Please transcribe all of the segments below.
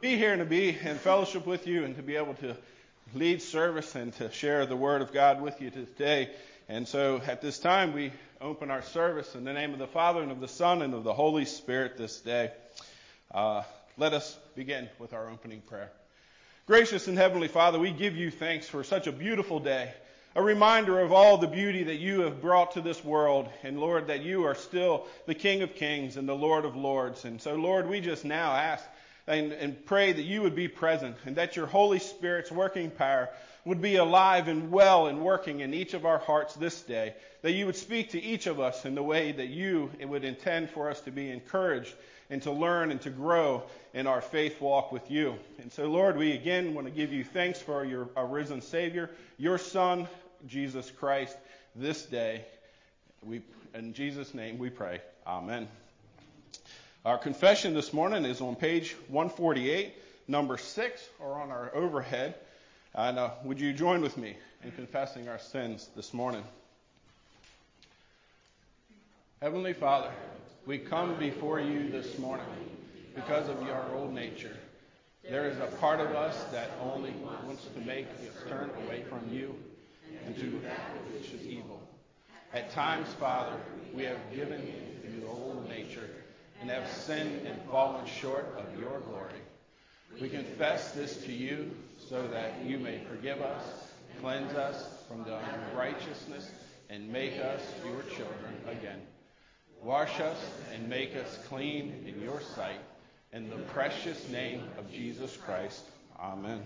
be here and to be in fellowship with you and to be able to lead service and to share the Word of God with you today. And so at this time, we open our service in the name of the Father and of the Son and of the Holy Spirit this day. Let us begin with our opening prayer. Gracious and Heavenly Father, we give you thanks for such a beautiful day, a reminder of all the beauty that you have brought to this world, and Lord, that you are still the King of Kings and the Lord of Lords. And so, Lord, we just now ask and pray that you would be present and that your Holy Spirit's working power would be alive and well and working in each of our hearts this day, that you would speak to each of us in the way that you would intend for us to be encouraged and to learn and to grow in our faith walk with you. And so, Lord, we again want to give you thanks for your risen Savior, your Son, Jesus Christ, this day. In Jesus' name we pray. Amen. Our confession this morning is on page 148, number 6, or on our overhead. And would you join with me in confessing our sins this morning? Heavenly Father, we come before you this morning because of your old nature. There is a part of us that only wants to make us turn away from you and to that which is evil. At times, Father, we have given you the old nature and have sinned and fallen short of your glory. We confess this to you so that you may forgive us, cleanse us from the unrighteousness, and make us your children again. Wash us and make us clean in your sight. In the precious name of Jesus Christ. Amen.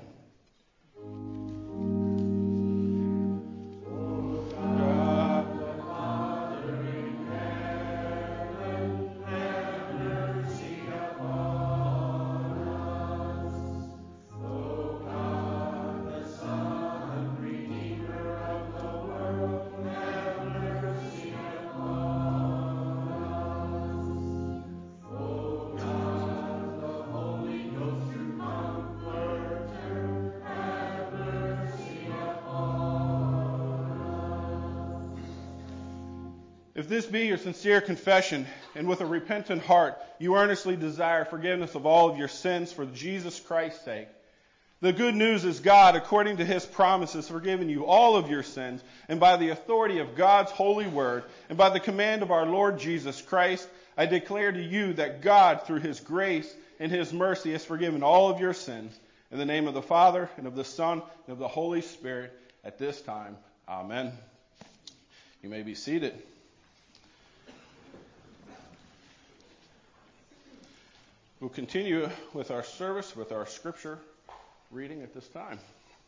If this be your sincere confession, and with a repentant heart you earnestly desire forgiveness of all of your sins for Jesus Christ's sake, the good news is God, according to his promise, has forgiven you all of your sins, and by the authority of God's holy word, and by the command of our Lord Jesus Christ, I declare to you that God, through his grace and his mercy, has forgiven all of your sins. In the name of the Father, and of the Son, and of the Holy Spirit, at this time. Amen. You may be seated. We'll continue with our service, with our scripture reading at this time.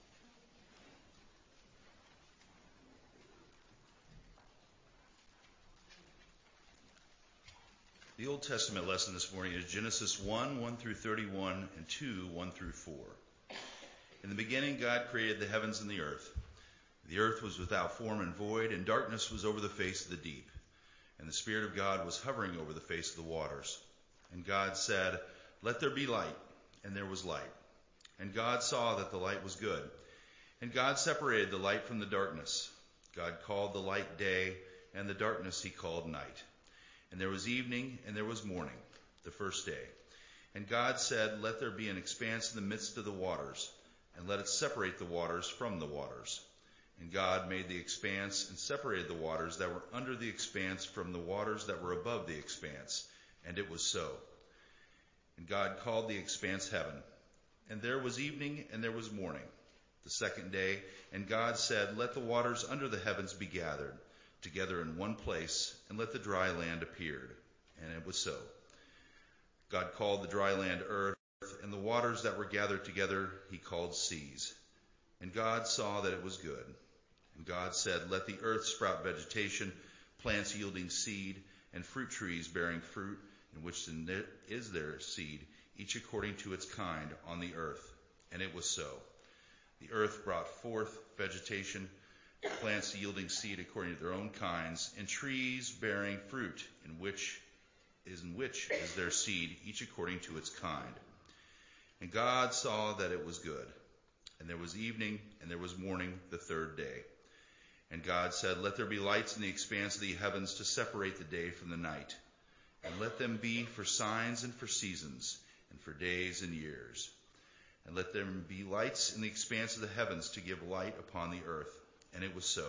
The Old Testament lesson this morning is Genesis 1 through 31, and 2, 1 through 4. In the beginning, God created the heavens and the earth. The earth was without form and void, and darkness was over the face of the deep. And the Spirit of God was hovering over the face of the waters. And God said, "Let there be light," and there was light. And God saw that the light was good. And God separated the light from the darkness. God called the light day, and the darkness he called night. And there was evening, and there was morning, the first day. And God said, "Let there be an expanse in the midst of the waters, and let it separate the waters from the waters." And God made the expanse and separated the waters that were under the expanse from the waters that were above the expanse. And it was so. And God called the expanse heaven. And there was evening, and there was morning, the second day. And God said, "Let the waters under the heavens be gathered together in one place, and let the dry land appear." And it was so. God called the dry land earth, and the waters that were gathered together he called seas. And God saw that it was good. And God said, "Let the earth sprout vegetation, plants yielding seed, and fruit trees bearing fruit, in which is their seed, each according to its kind on the earth." And it was so. The earth brought forth vegetation, plants yielding seed according to their own kinds, and trees bearing fruit, in which is their seed, each according to its kind. And God saw that it was good. And there was evening, and there was morning, the third day. And God said, "Let there be lights in the expanse of the heavens to separate the day from the night, and let them be for signs and for seasons, and for days and years, and let there be lights in the expanse of the heavens to give light upon the earth. And it was so.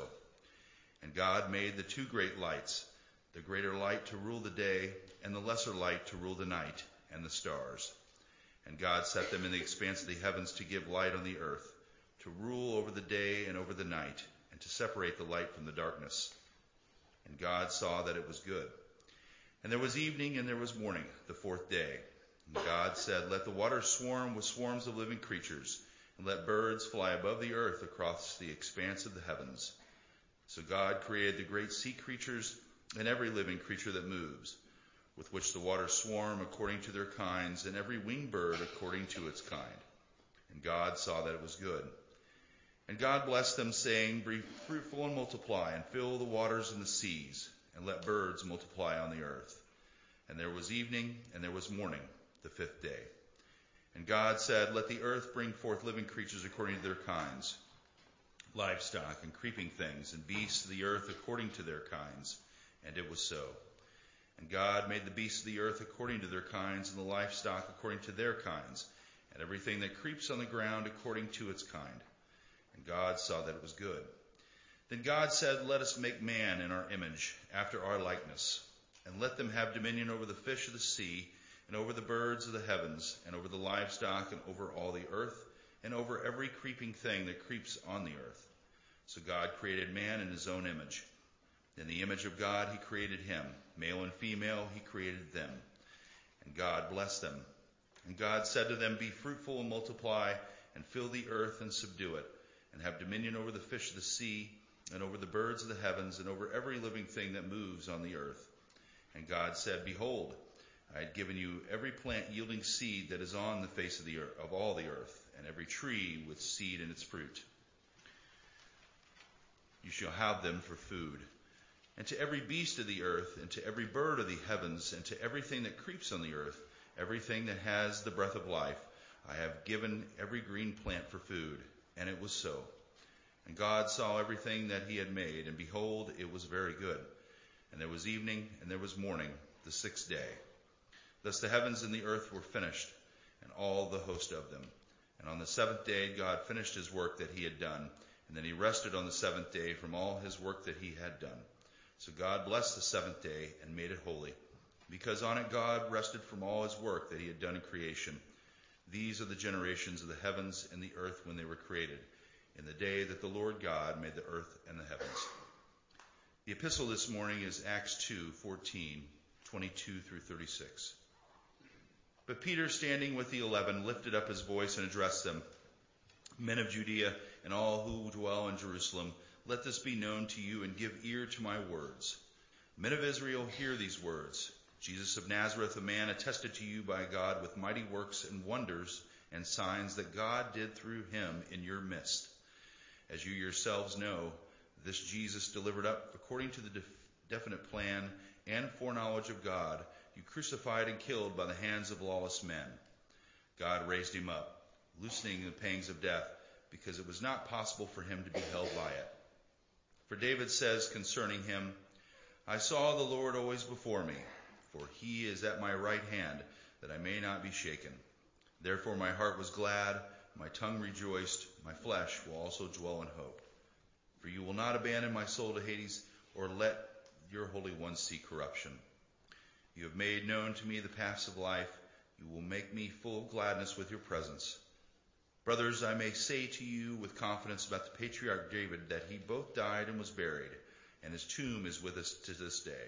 And God made the two great lights, the greater light to rule the day, and the lesser light to rule the night, and the stars. And God set them in the expanse of the heavens to give light on the earth, to rule over the day and over the night, and to separate the light from the darkness. And God saw that it was good. And there was evening and there was morning, the fourth day. And God said, let the waters swarm with swarms of living creatures, and let birds fly above the earth across the expanse of the heavens. So God created the great sea creatures and every living creature that moves, with which the waters swarm according to their kinds, and every winged bird according to its kind. And God saw that it was good. And God blessed them, saying, be fruitful and multiply, and fill the waters and the seas, and let birds multiply on the earth. And there was evening and there was morning, the fifth day. And God said, let the earth bring forth living creatures according to their kinds, livestock and creeping things, and beasts of the earth according to their kinds. And it was so. And God made the beasts of the earth according to their kinds, and the livestock according to their kinds, and everything that creeps on the ground according to its kind. And God saw that it was good. Then God said, let us make man in our image, after our likeness, and let them have dominion over the fish of the sea, and over the birds of the heavens, and over the livestock, and over all the earth, and over every creeping thing that creeps on the earth. So God created man in his own image. In the image of God he created him. Male and female he created them. And God blessed them. And God said to them, be fruitful and multiply, and fill the earth and subdue it, and have dominion over the fish of the sea, and over the birds of the heavens, and over every living thing that moves on the earth. And God said, behold, I had given you every plant yielding seed that is on the face of the earth, of all the earth, and every tree with seed in its fruit. You shall have them for food. And to every beast of the earth, and to every bird of the heavens, and to everything that creeps on the earth, everything that has the breath of life, I have given every green plant for food. And it was so. And God saw everything that he had made, and behold, it was very good. And there was evening, and there was morning, the sixth day. Thus the heavens and the earth were finished, and all the host of them. And on the seventh day God finished his work that he had done, and then he rested on the seventh day from all his work that he had done. So God blessed the seventh day and made it holy, because on it God rested from all his work that he had done in creation. These are the generations of the heavens and the earth when they were created, in the day that the Lord God made the earth and the heavens. The epistle this morning is Acts 2:14, 22 through 36. But Peter, standing with the 11, lifted up his voice and addressed them. Men of Judea and all who dwell in Jerusalem, let this be known to you, and give ear to my words. Men of Israel, hear these words. Jesus of Nazareth, a man attested to you by God with mighty works and wonders and signs that God did through him in your midst. As you yourselves know, this Jesus delivered up according to the definite plan and foreknowledge of God, you crucified and killed by the hands of lawless men. God raised him up, loosening the pangs of death, because it was not possible for him to be held by it. For David says concerning him, I saw the Lord always before me, for he is at my right hand, that I may not be shaken. Therefore my heart was glad, my tongue rejoiced, my flesh will also dwell in hope. For you will not abandon my soul to Hades, or let your Holy One see corruption. You have made known to me the paths of life. You will make me full of gladness with your presence. Brothers, I may say to you with confidence about the patriarch David that he both died and was buried, and his tomb is with us to this day.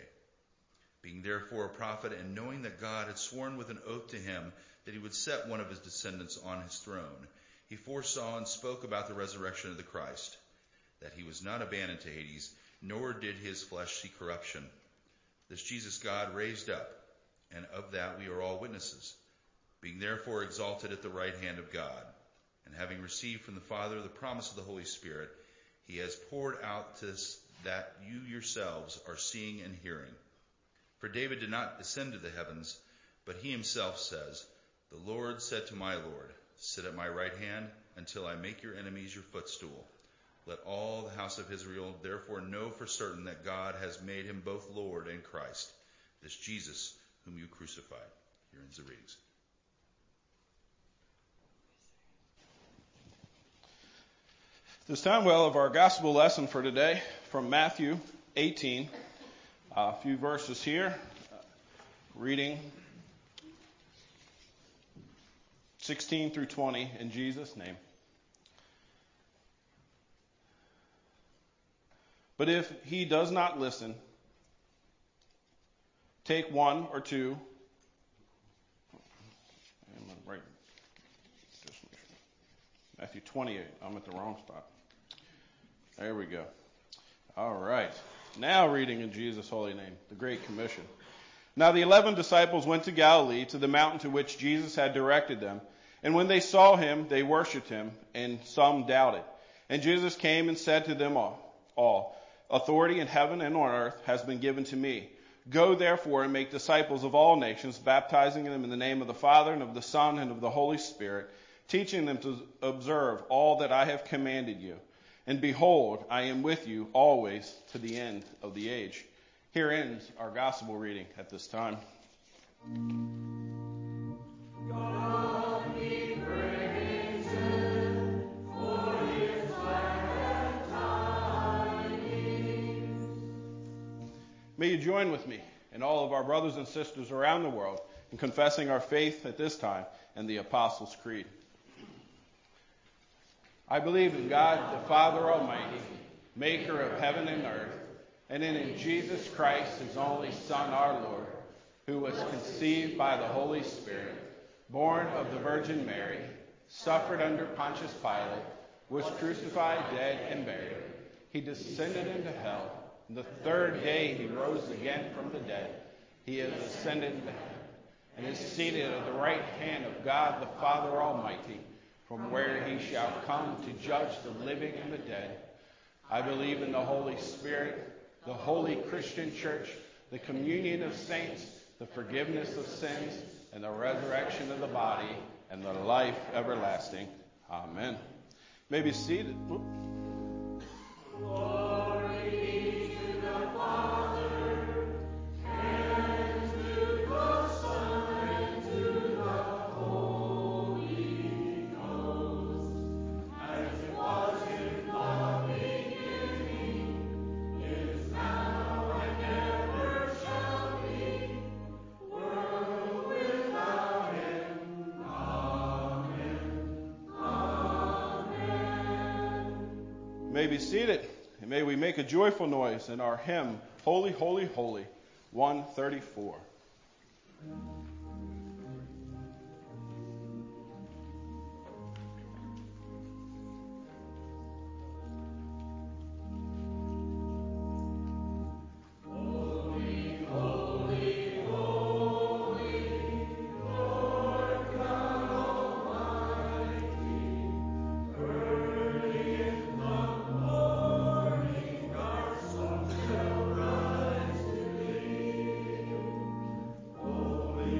Being therefore a prophet, and knowing that God had sworn with an oath to him that he would set one of his descendants on his throne, he foresaw and spoke about the resurrection of the Christ, that he was not abandoned to Hades, nor did his flesh see corruption. This Jesus God raised up, and of that we are all witnesses. Being therefore exalted at the right hand of God, and having received from the Father the promise of the Holy Spirit, he has poured out this that you yourselves are seeing and hearing. For David did not ascend to the heavens, but he himself says, the Lord said to my Lord, sit at my right hand until I make your enemies your footstool. Let all the house of Israel therefore know for certain that God has made him both Lord and Christ, this Jesus whom you crucified. Here ends the readings. This time we'll have our gospel lesson for today from Matthew 18. A few verses here, reading 16 through 20 in Jesus' name. But if he does not listen, take one or two. Right. Matthew 28. I'm at the wrong spot. There we go. All right. Now reading in Jesus' holy name, the Great Commission. Now the 11 disciples went to Galilee, to the mountain to which Jesus had directed them. And when they saw him, they worshipped him, and some doubted. And Jesus came and said to them all, authority in heaven and on earth has been given to me. Go therefore and make disciples of all nations, baptizing them in the name of the Father and of the Son and of the Holy Spirit, teaching them to observe all that I have commanded you. And behold, I am with you always to the end of the age. Here ends our gospel reading at this time. God be praised for his glad tidings. May you join with me and all of our brothers and sisters around the world in confessing our faith at this time in the Apostles' Creed. I believe in God, the Father Almighty, maker of heaven and earth, and in Jesus Christ, his only Son, our Lord, who was conceived by the Holy Spirit, born of the Virgin Mary, suffered under Pontius Pilate, was crucified, dead, and buried. He descended into hell. And the third day he rose again from the dead. He has ascended into heaven and is seated at the right hand of God the Father Almighty, from where he shall come to judge the living and the dead. I believe in the Holy Spirit, the holy Christian church, the communion of saints, the forgiveness of sins, and the resurrection of the body, and the life everlasting. Amen. You may be seated. Glory be to the Father, and to the Son, and to the Holy Ghost, as it was in the beginning, is now, and ever shall be, world without end. Amen. Amen. You may be seated, and may we make a joyful noise in our hymn, Holy, Holy, Holy, 134. Holy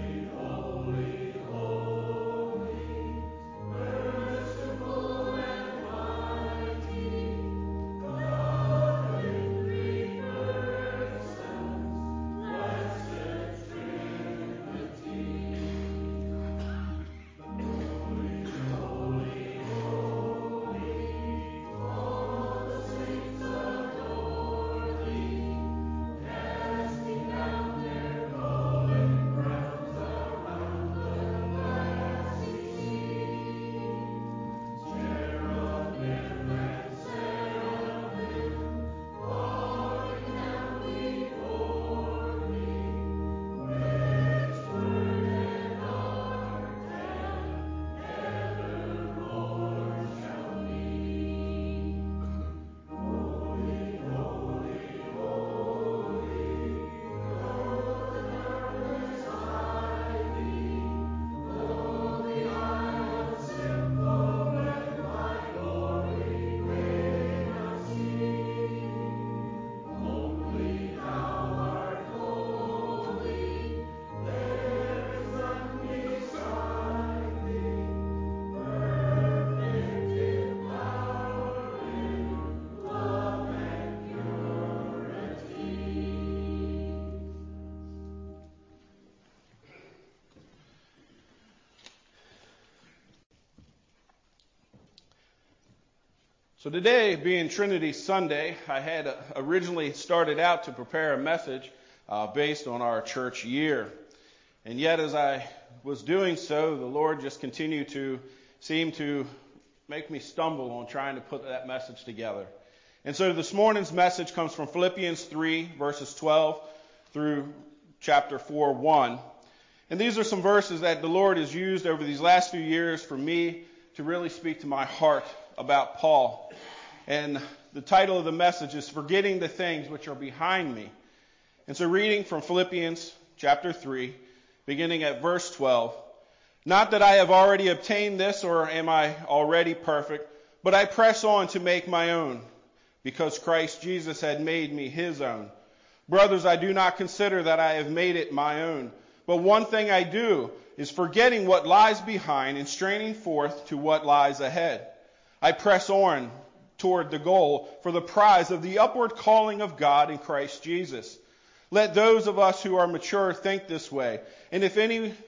So today, being Trinity Sunday, I had originally started out to prepare a message based on our church year. And yet as I was doing so, the Lord just continued to seem to make me stumble on trying to put that message together. And so this morning's message comes from Philippians 3, verses 12 through chapter 4, 1. And these are some verses that the Lord has used over these last few years for me to really speak to my heart about Paul. And the title of the message is Forgetting the Things Which Are Behind Me. And so reading from Philippians chapter 3, beginning at verse 12. Not that I have already obtained this, or am I already perfect, but I press on to make my own, because Christ Jesus had made me his own. Brothers, I do not consider that I have made it my own, but one thing I do is forgetting what lies behind and straining forth to what lies ahead. I press on toward the goal for the prize of the upward calling of God in Christ Jesus. Let those of us who are mature think this way. And if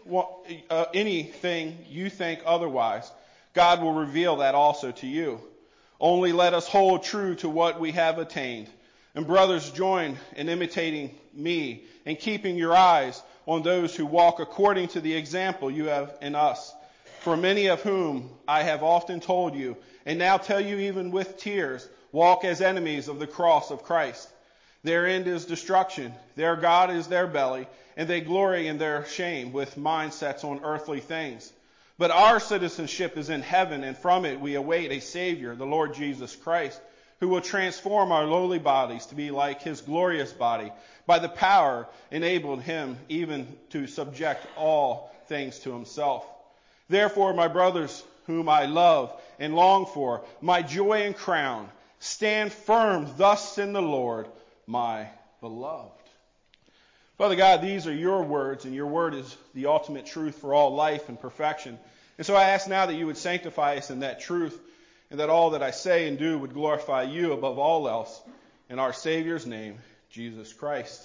anything you think otherwise, God will reveal that also to you. Only let us hold true to what we have attained. And brothers, join in imitating me and keeping your eyes on those who walk according to the example you have in us. For many of whom I have often told you, and now tell you even with tears, walk as enemies of the cross of Christ. Their end is destruction, their God is their belly, and they glory in their shame with mindsets on earthly things. But our citizenship is in heaven, and from it we await a Savior, the Lord Jesus Christ, who will transform our lowly bodies to be like his glorious body, by the power enabled him even to subject all things to himself. Therefore, my brothers, whom I love and long for, my joy and crown, stand firm thus in the Lord, my beloved. Father God, these are your words, and your word is the ultimate truth for all life and perfection. And so I ask now that you would sanctify us in that truth, and that all that I say and do would glorify you above all else, in our Savior's name, Jesus Christ.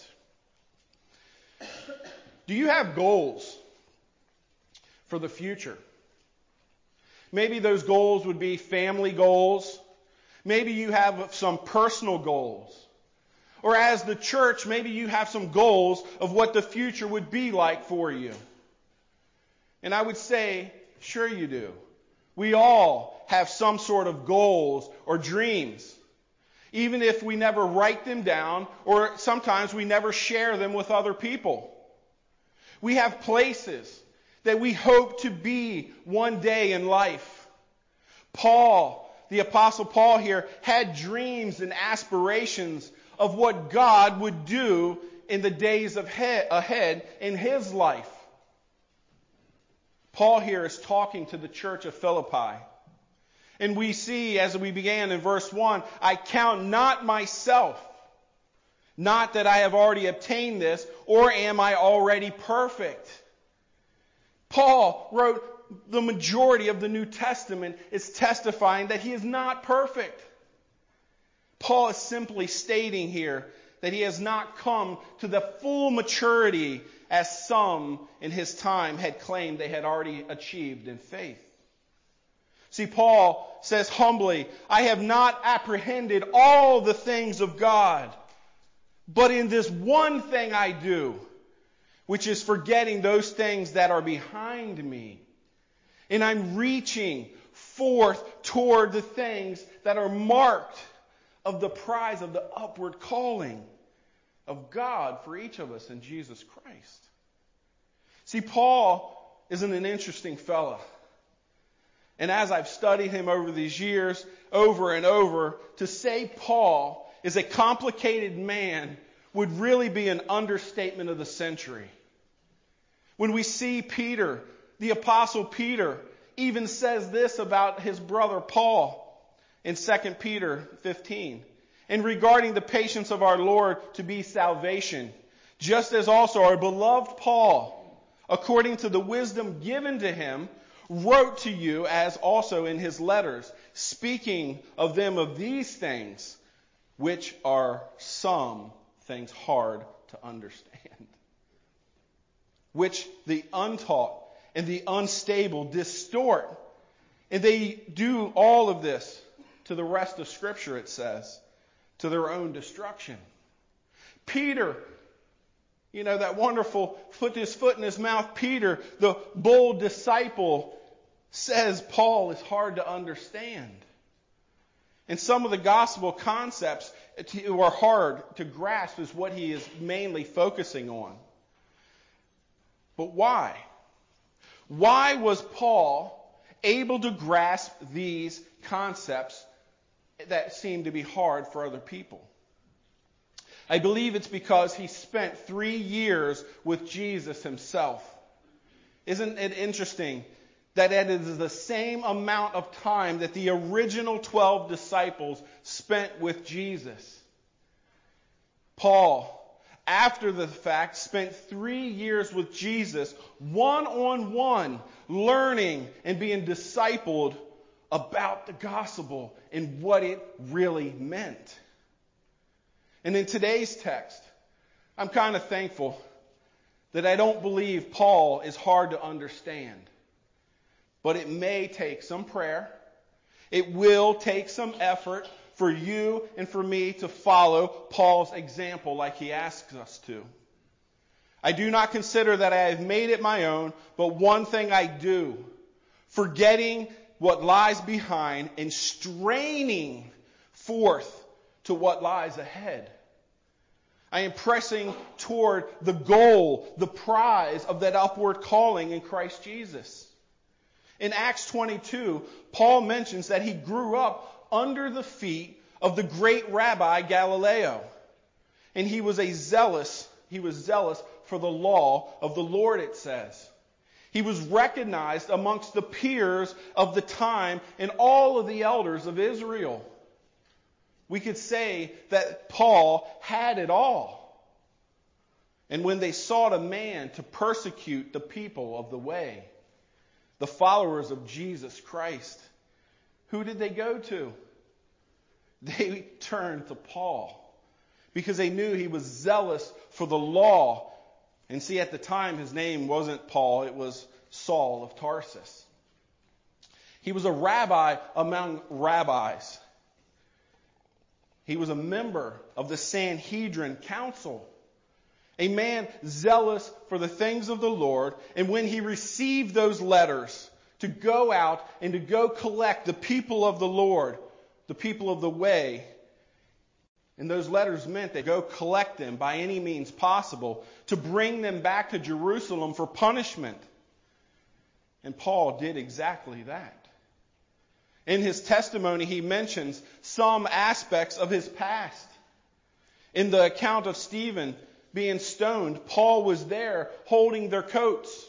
Do you have goals for the future? Maybe those goals would be family goals. Maybe you have some personal goals. Or as the church, maybe you have some goals of what the future would be like for you. And I would say, sure you do. We all have some sort of goals or dreams. Even if we never write them down, or sometimes we never share them with other people. We have places that we hope to be one day in life. Paul, the Apostle Paul here, had dreams and aspirations of what God would do in the days ahead in his life. Paul here is talking to the church of Philippi. And we see, as we began in verse 1, I count not myself, not that I have already obtained this, or am I already perfect. Paul wrote the majority of the New Testament is testifying that he is not perfect. Paul is simply stating here that he has not come to the full maturity as some in his time had claimed they had already achieved in faith. See, Paul says humbly, I have not apprehended all the things of God, but in this one thing I do, which is forgetting those things that are behind me. And I'm reaching forth toward the things that are marked of the prize of the upward calling of God for each of us in Jesus Christ. See, Paul isn't an interesting fella. And as I've studied him over these years, over and over, to say Paul is a complicated man would really be an understatement of the century. When we see Peter, the Apostle Peter, even says this about his brother Paul in 2 Peter 15. And regarding the patience of our Lord to be salvation, just as also our beloved Paul, according to the wisdom given to him, wrote to you as also in his letters, speaking of them of these things, which are some things hard to understand, which the untaught and the unstable distort. And they do all of this to the rest of Scripture, it says, to their own destruction. Peter, that wonderful put his foot in his mouth, Peter, the bold disciple, says Paul is hard to understand. And some of the gospel concepts are hard to grasp is what he is mainly focusing on. But why? Why was Paul able to grasp these concepts that seem to be hard for other people? I believe it's because he spent 3 years with Jesus himself. Isn't it interesting that it is the same amount of time that the original 12 disciples spent with Jesus? Paul, after the fact, spent 3 years with Jesus, one-on-one, learning and being discipled about the gospel and what it really meant. And in today's text, I'm kind of thankful that I don't believe Paul is hard to understand. But it may take some prayer. It will take some effort for you and for me to follow Paul's example like he asks us to. I do not consider that I have made it my own, but one thing I do, forgetting what lies behind and straining forth to what lies ahead. I am pressing toward the goal, the prize of that upward calling in Christ Jesus. In Acts 22, Paul mentions that he grew up under the feet of the great Rabbi Galileo. And he was zealous for the law of the Lord, it says. He was recognized amongst the peers of the time and all of the elders of Israel. We could say that Paul had it all. And when they sought a man to persecute the people of the way, the followers of Jesus Christ, who did they go to? They turned to Paul because they knew he was zealous for the law. And see, at the time, his name wasn't Paul, it was Saul of Tarsus. He was a rabbi among rabbis. He was a member of the Sanhedrin Council. A man zealous for the things of the Lord. And when he received those letters to go out and to go collect the people of the Lord, the people of the way, and those letters meant they go collect them by any means possible to bring them back to Jerusalem for punishment. And Paul did exactly that. In his testimony, he mentions some aspects of his past. In the account of Stephen being stoned, Paul was there holding their coats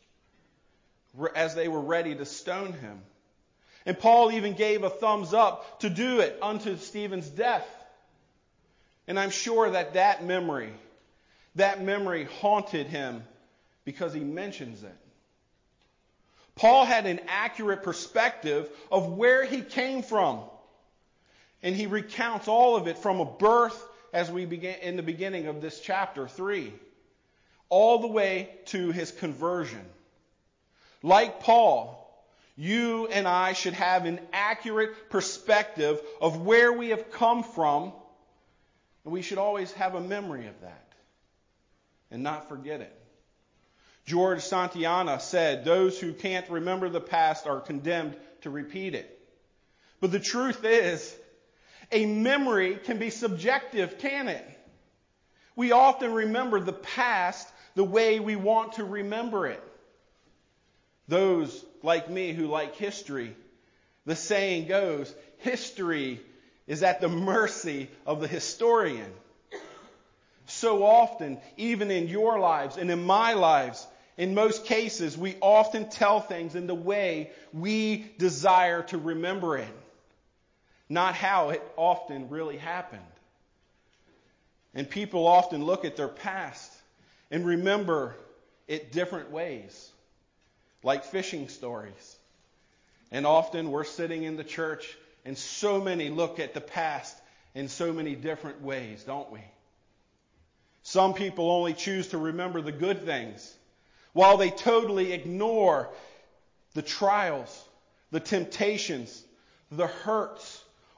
as they were ready to stone him. And Paul even gave a thumbs up to do it unto Stephen's death. And I'm sure that memory haunted him because he mentions it. Paul had an accurate perspective of where he came from. And he recounts all of it from a birth, as we began in the beginning of this chapter 3, all the way to his conversion. Like Paul, you and I should have an accurate perspective of where we have come from, and we should always have a memory of that and not forget it. George Santayana said, "Those who can't remember the past are condemned to repeat it." But the truth is, a memory can be subjective, can it? We often remember the past the way we want to remember it. Those like me who like history, the saying goes, history is at the mercy of the historian. So often, even in your lives and in my lives, in most cases, we often tell things in the way we desire to remember it, not how it often really happened. And people often look at their past and remember it different ways, like fishing stories. And often we're sitting in the church and so many look at the past in so many different ways, don't we? Some people only choose to remember the good things, while they totally ignore the trials, the temptations, the hurts,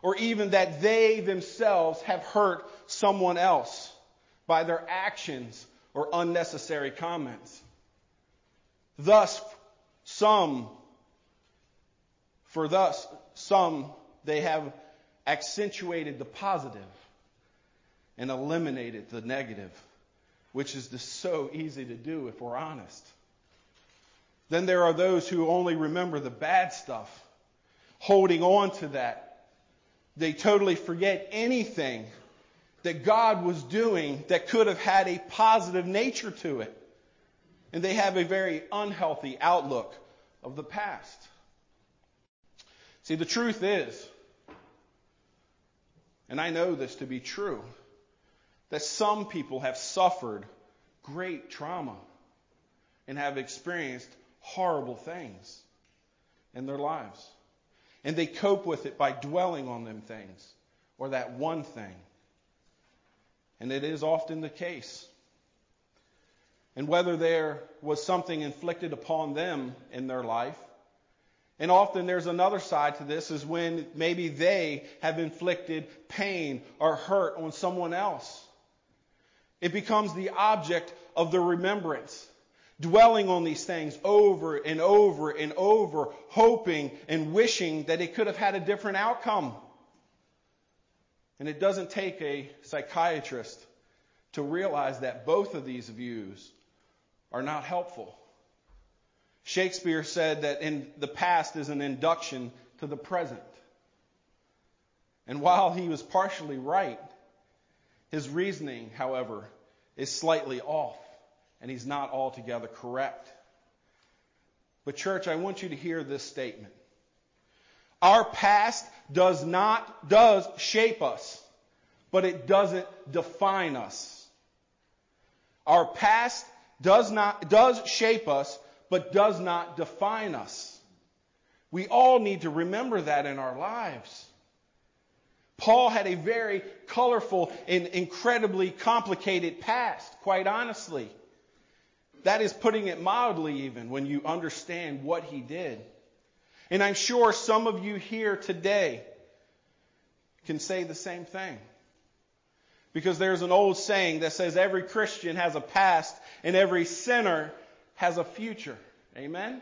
or even that they themselves have hurt someone else by their actions or unnecessary comments. Thus, some they have accentuated the positive and eliminated the negative, which is just so easy to do if we're honest. Then there are those who only remember the bad stuff, holding on to that. They totally forget anything that God was doing that could have had a positive nature to it. And they have a very unhealthy outlook of the past. See, the truth is, and I know this to be true, that some people have suffered great trauma and have experienced horrible things in their lives. And they cope with it by dwelling on them things or that one thing. And it is often the case. And whether there was something inflicted upon them in their life, and often there's another side to this, is when maybe they have inflicted pain or hurt on someone else. It becomes the object of the remembrance, dwelling on these things over and over and over, hoping and wishing that it could have had a different outcome. And it doesn't take a psychiatrist to realize that both of these views are not helpful. Shakespeare said that in the past is an induction to the present. And while he was partially right, his reasoning, however, is slightly off, and he's not altogether correct. But church, I want you to hear this statement. Our past does shape us, but it doesn't define us. Our past does shape us, but does not define us. We all need to remember that in our lives. Paul had a very colorful and incredibly complicated past, quite honestly. That is putting it mildly even when you understand what he did. And I'm sure some of you here today can say the same thing. Because there's an old saying that says every Christian has a past and every sinner has a future. Amen?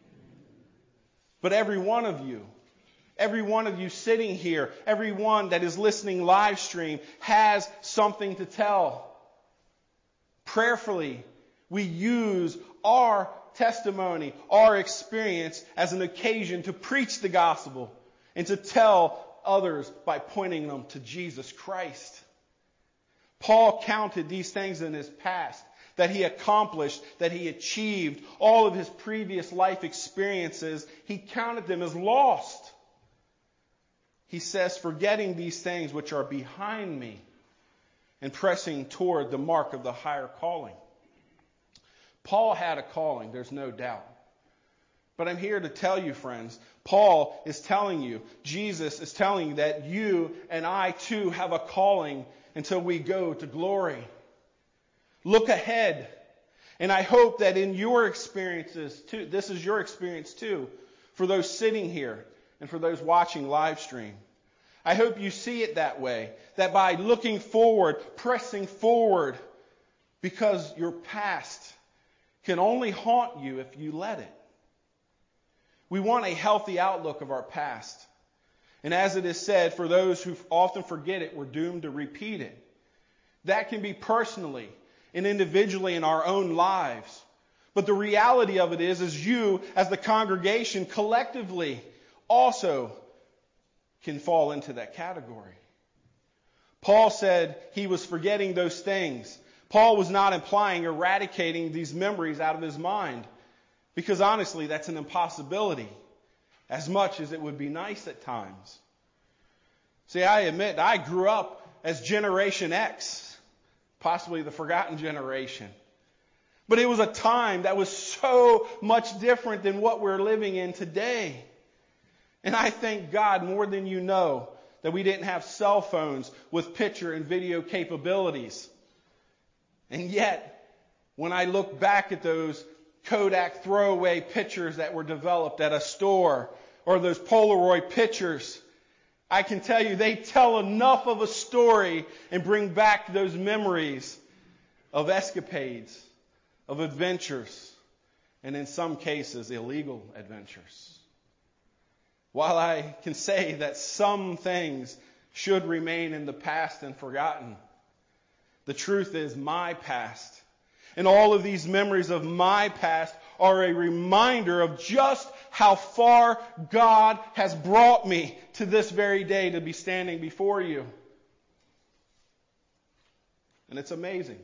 But every one of you sitting here, everyone that is listening live stream has something to tell. Prayerfully, we use our testimony, our experience as an occasion to preach the gospel and to tell others by pointing them to Jesus Christ. Paul counted these things in his past that he accomplished, that he achieved, all of his previous life experiences. He counted them as lost. He says, forgetting these things which are behind me and pressing toward the mark of the higher calling. Paul had a calling, there's no doubt. But I'm here to tell you, friends, Paul is telling you, Jesus is telling you that you and I too have a calling until we go to glory. Look ahead. And I hope that in your experiences too, this is your experience too, for those sitting here and for those watching live stream. I hope you see it that way, that by looking forward, pressing forward, because your past can only haunt you if you let it. We want a healthy outlook of our past. And as it is said, for those who often forget it, we're doomed to repeat it. That can be personally and individually in our own lives. But the reality of it is you, as the congregation, collectively also can fall into that category. Paul said he was forgetting those things. Paul was not implying eradicating these memories out of his mind, because honestly, that's an impossibility, as much as it would be nice at times. See, I admit, I grew up as Generation X, possibly the forgotten generation. But it was a time that was so much different than what we're living in today. And I thank God more than you know that we didn't have cell phones with picture and video capabilities. And yet, when I look back at those Kodak throwaway pictures that were developed at a store, or those Polaroid pictures, I can tell you they tell enough of a story and bring back those memories of escapades, of adventures, and in some cases, illegal adventures. While I can say that some things should remain in the past and forgotten, the truth is my past and all of these memories of my past are a reminder of just how far God has brought me to this very day to be standing before you. And it's amazing.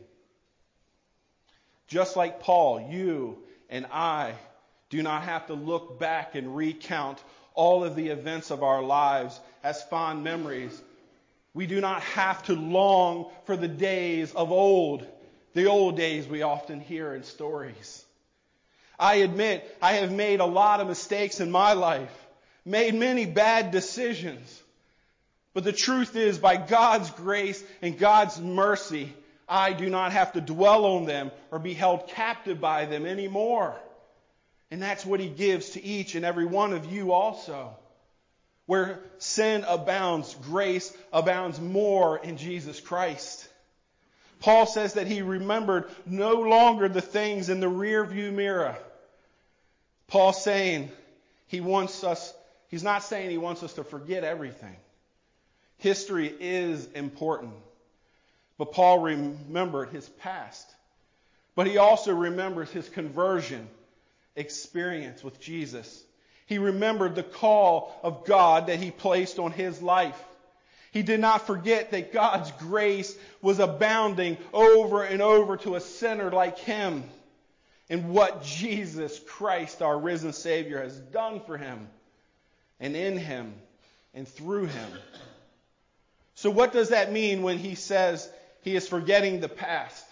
Just like Paul, you and I do not have to look back and recount all of the events of our lives as fond memories. We do not have to long for the days of old, the old days we often hear in stories. I admit I have made a lot of mistakes in my life, made many bad decisions. But the truth is, by God's grace and God's mercy, I do not have to dwell on them or be held captive by them anymore. And that's what He gives to each and every one of you also. Where sin abounds, grace abounds more in Jesus Christ. Paul says that he remembered no longer the things in the rearview mirror. Paul's saying he's not saying he wants us to forget everything. History is important. But Paul remembered his past. But he also remembers his conversion experience with Jesus. He remembered the call of God that He placed on his life. He did not forget that God's grace was abounding over and over to a sinner like him, and what Jesus Christ, our risen Savior, has done for him, and in him, and through him. So what does that mean when he says he is forgetting the past?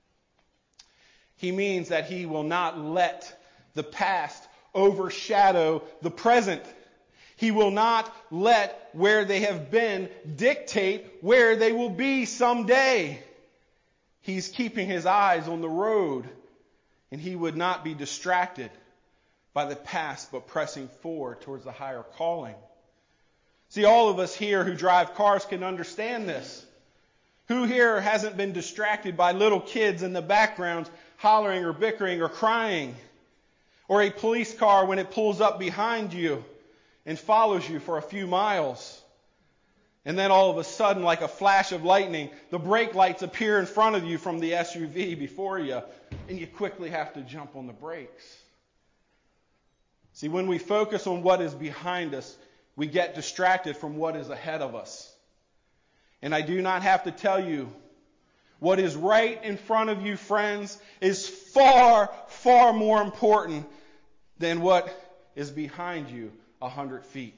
He means that he will not let the past overshadow the present. He will not let where they have been dictate where they will be someday. He's keeping his eyes on the road, and he would not be distracted by the past, but pressing forward towards the higher calling. See, all of us here who drive cars can understand this. Who here hasn't been distracted by little kids in the background hollering or bickering or crying? Or a police car when it pulls up behind you and follows you for a few miles. And then all of a sudden, like a flash of lightning, the brake lights appear in front of you from the SUV before you, and you quickly have to jump on the brakes. See, when we focus on what is behind us, we get distracted from what is ahead of us. And I do not have to tell you, what is right in front of you, friends, is far, far more important than what is behind you 100 feet.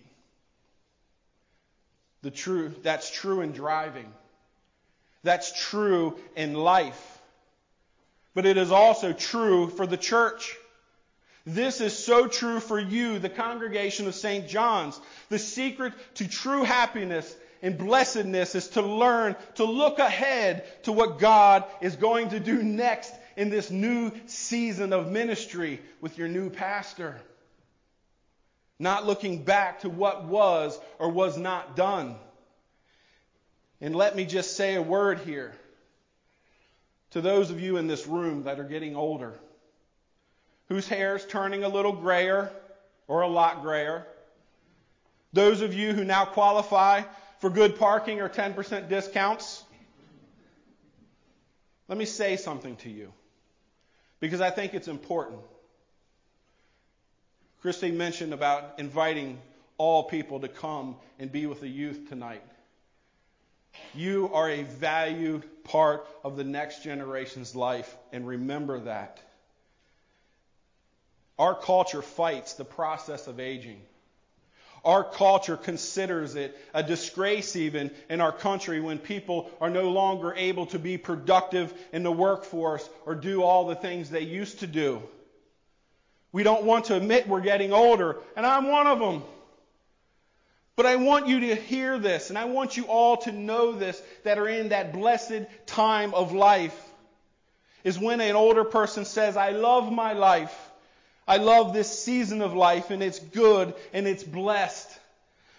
That's true in driving. That's true in life. But it is also true for the church. This is so true for you, the congregation of St. John's. The secret to true happiness and blessedness is to learn to look ahead to what God is going to do next in this new season of ministry with your new pastor. Not looking back to what was or was not done. And let me just say a word here to those of you in this room that are getting older, whose hair is turning a little grayer or a lot grayer. Those of you who now qualify for good parking or 10% discounts. Let me say something to you, because I think it's important. Christy mentioned about inviting all people to come and be with the youth tonight. You are a valued part of the next generation's life, and remember that. Our culture fights the process of aging. Our culture considers it a disgrace even in our country when people are no longer able to be productive in the workforce or do all the things they used to do. We don't want to admit we're getting older, and I'm one of them. But I want you to hear this, and I want you all to know this, that are in that blessed time of life, is when an older person says, I love my life. I love this season of life, and it's good, and it's blessed.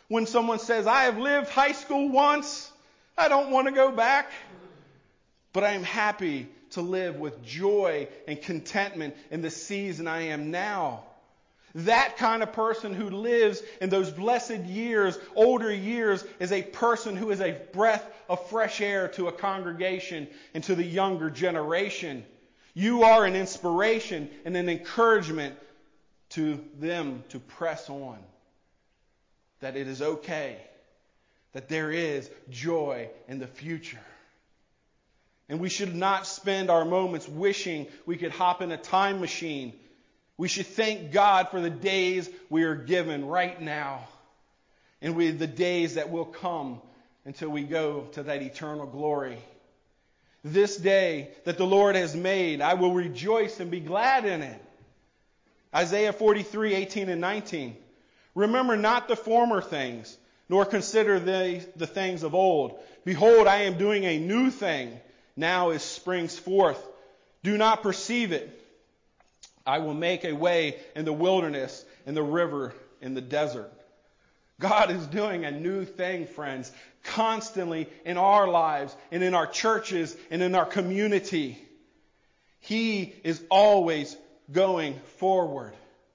When someone says, I have lived high school once, I don't want to go back. But I am happy to live with joy and contentment in the season I am now. That kind of person who lives in those blessed years, older years, is a person who is a breath of fresh air to a congregation and to the younger generation. You are an inspiration and an encouragement to them to press on. That it is okay. That there is joy in the future. And we should not spend our moments wishing we could hop in a time machine. We should thank God for the days we are given right now. And the days that will come until we go to that eternal glory. This day that the Lord has made, I will rejoice and be glad in it. Isaiah 43:18 and 19. Remember not the former things, nor consider the things of old. Behold, I am doing a new thing. Now it springs forth. Do not perceive it. I will make a way in the wilderness and the river in the desert. God is doing a new thing, friends, constantly in our lives and in our churches and in our community. He is always going forward.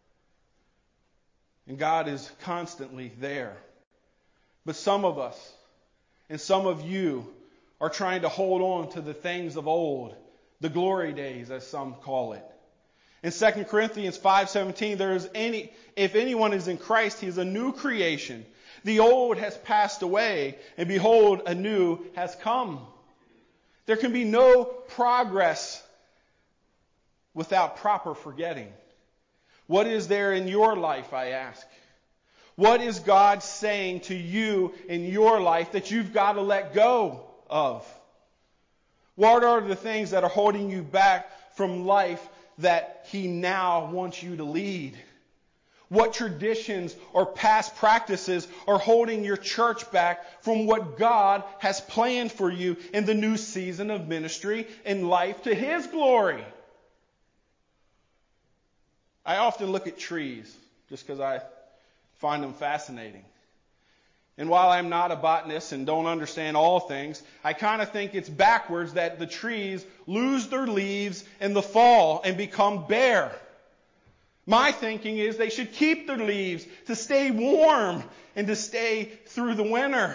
And God is constantly there. But some of us and some of you are trying to hold on to the things of old, the glory days as some call it. In 2 Corinthians 5:17, if anyone is in Christ, he is a new creation. The old has passed away, and behold, a new has come. There can be no progress without proper forgetting. What is there in your life, I ask? What is God saying to you in your life that you've got to let go of? What are the things that are holding you back from life that He now wants you to lead? What traditions or past practices are holding your church back from what God has planned for you in the new season of ministry and life to His glory? I often look at trees just because I find them fascinating. And while I'm not a botanist and don't understand all things, I kind of think it's backwards that the trees lose their leaves in the fall and become bare. My thinking is they should keep their leaves to stay warm and to stay through the winter.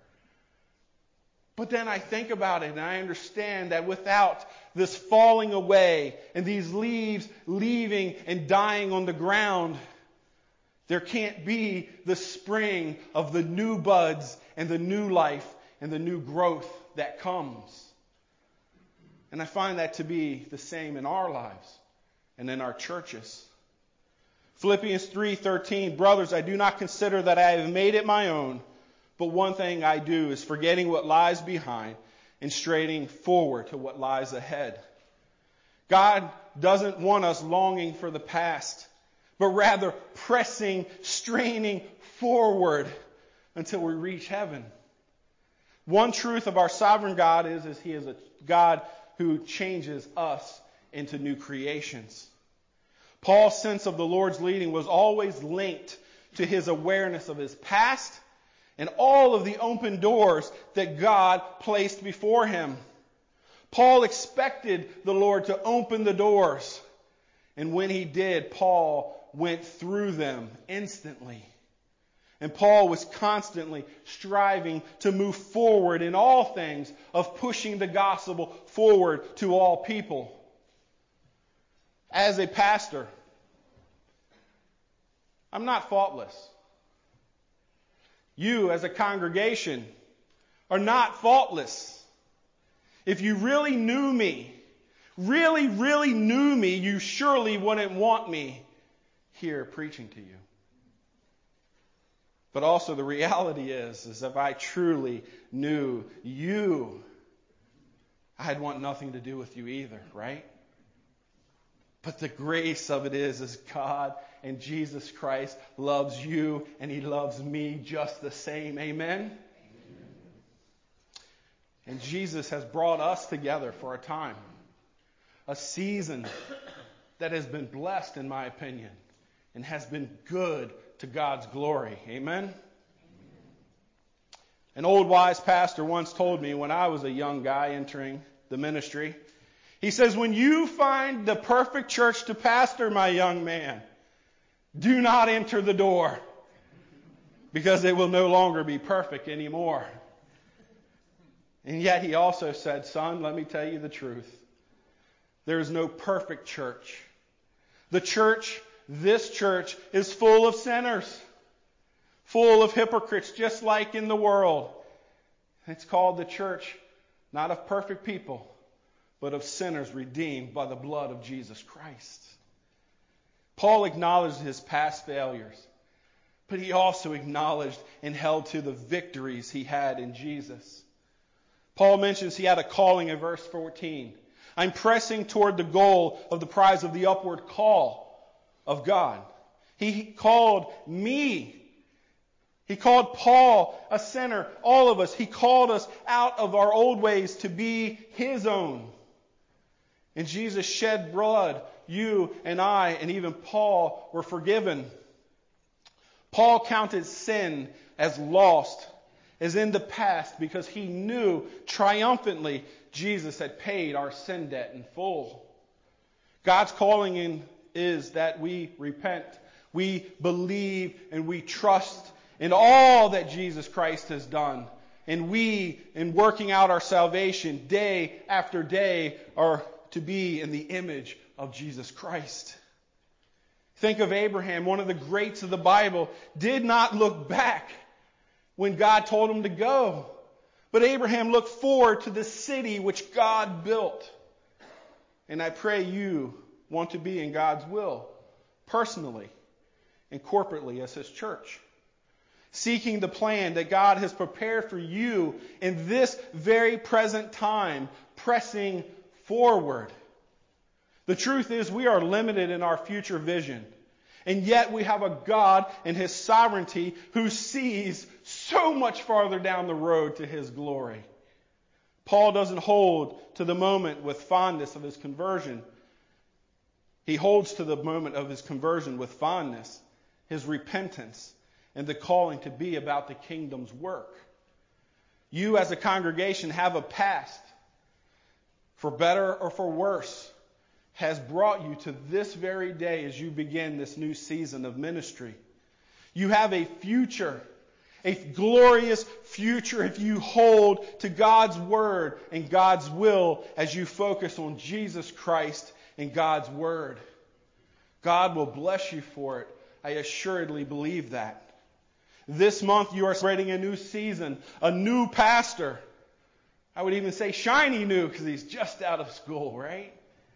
But then I think about it and I understand that without this falling away and these leaves leaving and dying on the ground, there can't be the spring of the new buds and the new life and the new growth that comes. And I find that to be the same in our lives and in our churches. Philippians 3:13, brothers, I do not consider that I have made it my own, but one thing I do is forgetting what lies behind and straining forward to what lies ahead. God doesn't want us longing for the past, but rather pressing, straining forward until we reach heaven. One truth of our sovereign God is He is a God who changes us into new creations. Paul's sense of the Lord's leading was always linked to his awareness of his past and all of the open doors that God placed before him. Paul expected the Lord to open the doors. And when he did, Paul went through them instantly. And Paul was constantly striving to move forward in all things of pushing the gospel forward to all people. As a pastor, I'm not faultless. You, as a congregation, are not faultless. If you really knew me, really knew me, you surely wouldn't want me here preaching to you. But also the reality is if I truly knew you, I'd want nothing to do with you either, right? But the grace of it is God and Jesus Christ loves you and He loves me just the same. Amen? And Jesus has brought us together for a time. A season that has been blessed, in my opinion, and has been good to God's glory. Amen? An old wise pastor once told me when I was a young guy entering the ministry, he says, when you find the perfect church to pastor, my young man, do not enter the door, because it will no longer be perfect anymore. And yet he also said, son, let me tell you the truth. There is no perfect church. This church is full of sinners, full of hypocrites, just like in the world. It's called the church, not of perfect people, but of sinners redeemed by the blood of Jesus Christ. Paul acknowledged his past failures, but he also acknowledged and held to the victories he had in Jesus. Paul mentions he had a calling in verse 14. I'm pressing toward the goal of the prize of the upward call of God. He called me. He called Paul a sinner, all of us. He called us out of our old ways to be His own. And Jesus shed blood. You and I and even Paul were forgiven. Paul counted sin as lost, as in the past, because he knew triumphantly Jesus had paid our sin debt in full. God's calling is that we repent, we believe, and we trust in all that Jesus Christ has done. And we, in working out our salvation day after day, are to be in the image of Jesus Christ. Think of Abraham, one of the greats of the Bible, did not look back when God told him to go. But Abraham looked forward to the city which God built. And I pray you want to be in God's will, personally and corporately as His church. Seeking the plan that God has prepared for you in this very present time, pressing forward. The truth is we are limited in our future vision. And yet we have a God in His sovereignty who sees so much farther down the road to His glory. Paul doesn't hold to the moment with fondness of his conversion. He holds to the moment of his conversion with fondness, his repentance, and the calling to be about the kingdom's work. You as a congregation have a past, for better or for worse, has brought you to this very day as you begin this new season of ministry. You have a future, a glorious future if you hold to God's word and God's will as you focus on Jesus Christ and God's word. God will bless you for it. I assuredly believe that. This month you are celebrating a new season, a new pastor. I would even say shiny new because he's just out of school, right?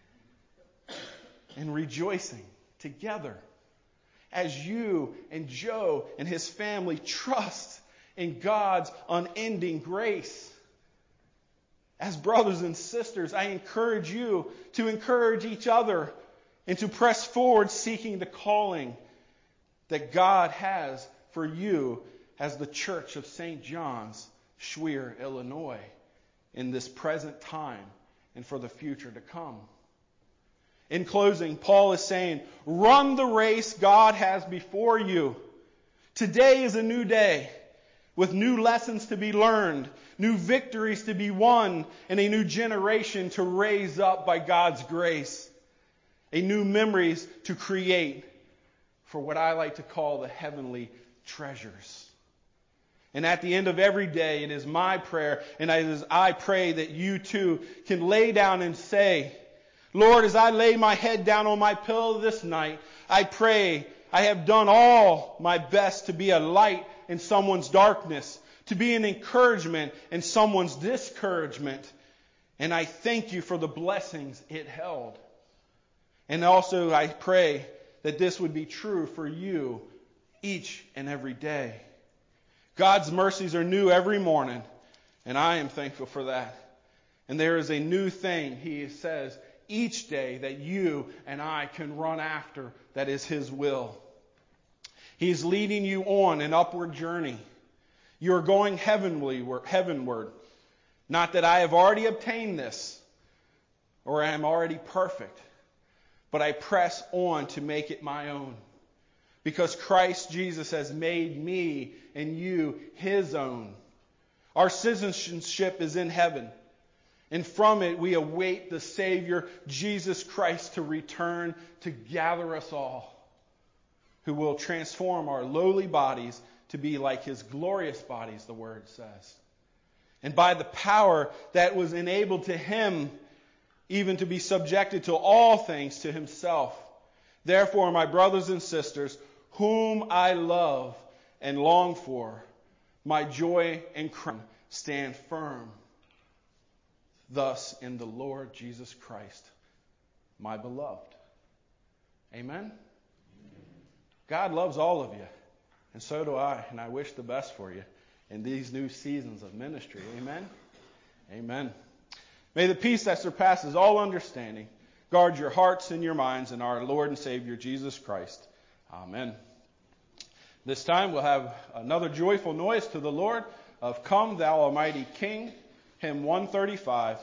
And rejoicing together as you and Joe and his family trust in God's unending grace. As brothers and sisters, I encourage you to encourage each other and to press forward seeking the calling that God has for you as the Church of St. John's, Schweer, Illinois, in this present time and for the future to come. In closing, Paul is saying, run the race God has before you. Today is a new day with new lessons to be learned, new victories to be won, and a new generation to raise up by God's grace. A new memories to create for what I like to call the heavenly treasures. And at the end of every day, it is my prayer, and as I pray that you too can lay down and say, Lord, as I lay my head down on my pillow this night, I pray I have done all my best to be a light in someone's darkness, to be an encouragement in someone's discouragement. And I thank you for the blessings it held. And also I pray that this would be true for you each and every day. God's mercies are new every morning, and I am thankful for that. And there is a new thing, He says, each day that you and I can run after, that is His will. He's leading you on an upward journey. You are going heavenward. Not that I have already obtained this, or I am already perfect, but I press on to make it my own. Because Christ Jesus has made me and you His own. Our citizenship is in heaven. And from it we await the Savior, Jesus Christ, to return to gather us all, who will transform our lowly bodies to be like His glorious bodies, the Word says. And by the power that was enabled to Him even to be subjected to all things to Himself. Therefore, my brothers and sisters, whom I love and long for, my joy and crown, stand firm thus in the Lord Jesus Christ, my beloved. Amen? God loves all of you, and so do I, and I wish the best for you in these new seasons of ministry. Amen? Amen. May the peace that surpasses all understanding guard your hearts and your minds in our Lord and Savior Jesus Christ. Amen. This time we'll have another joyful noise to the Lord of Come Thou Almighty King, hymn 135.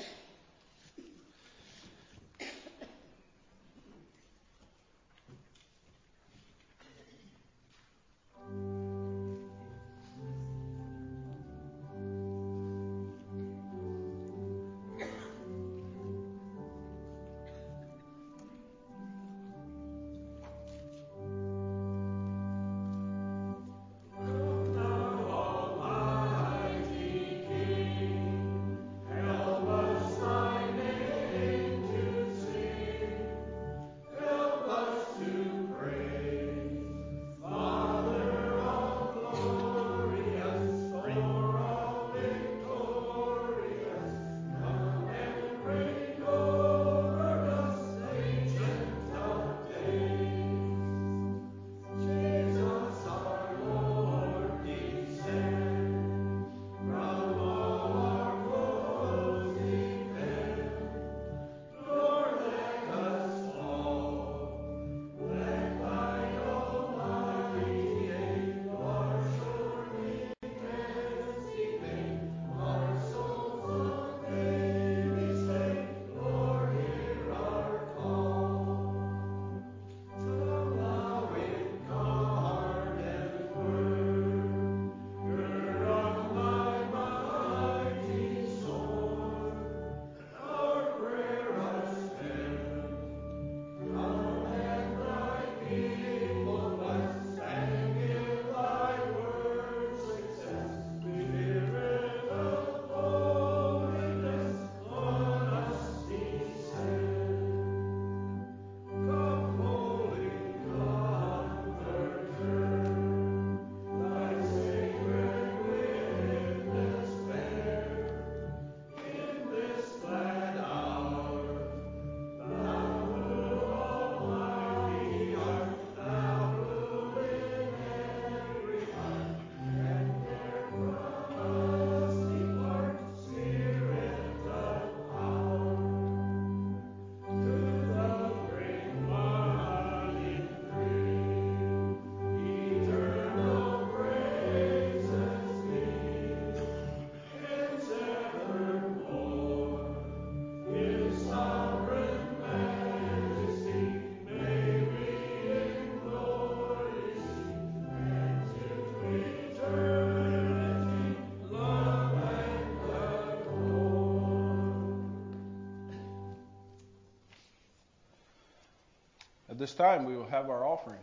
At this time, we will have our offering.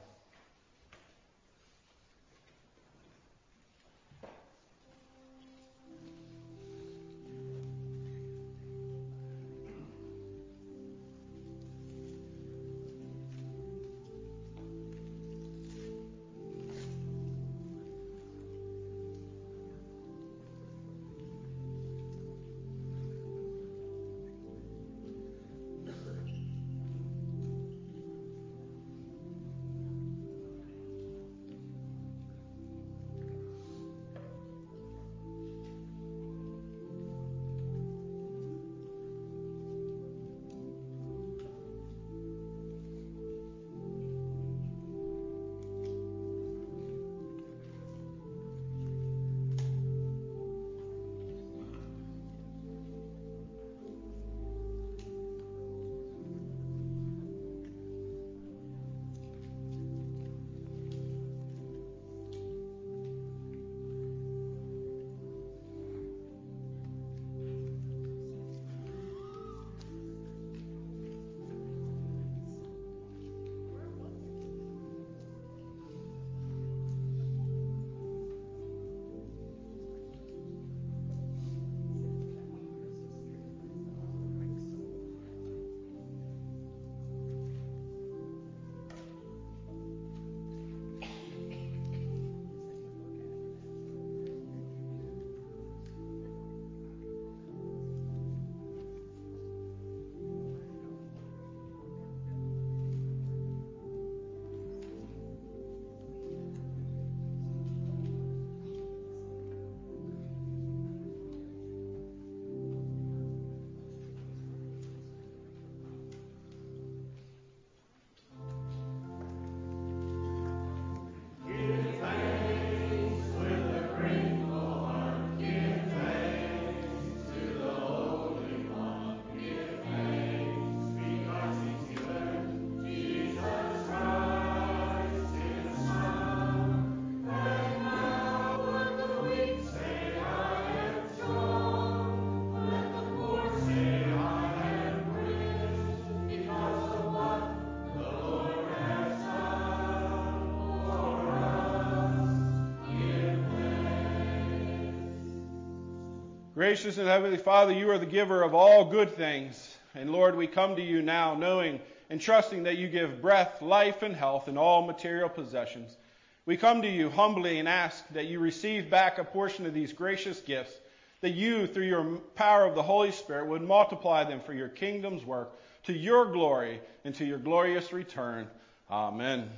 Gracious and Heavenly Father, you are the giver of all good things. And Lord, we come to you now knowing and trusting that you give breath, life, and health in all material possessions. We come to you humbly and ask that you receive back a portion of these gracious gifts, that you, through your power of the Holy Spirit, would multiply them for your kingdom's work, to your glory and to your glorious return. Amen.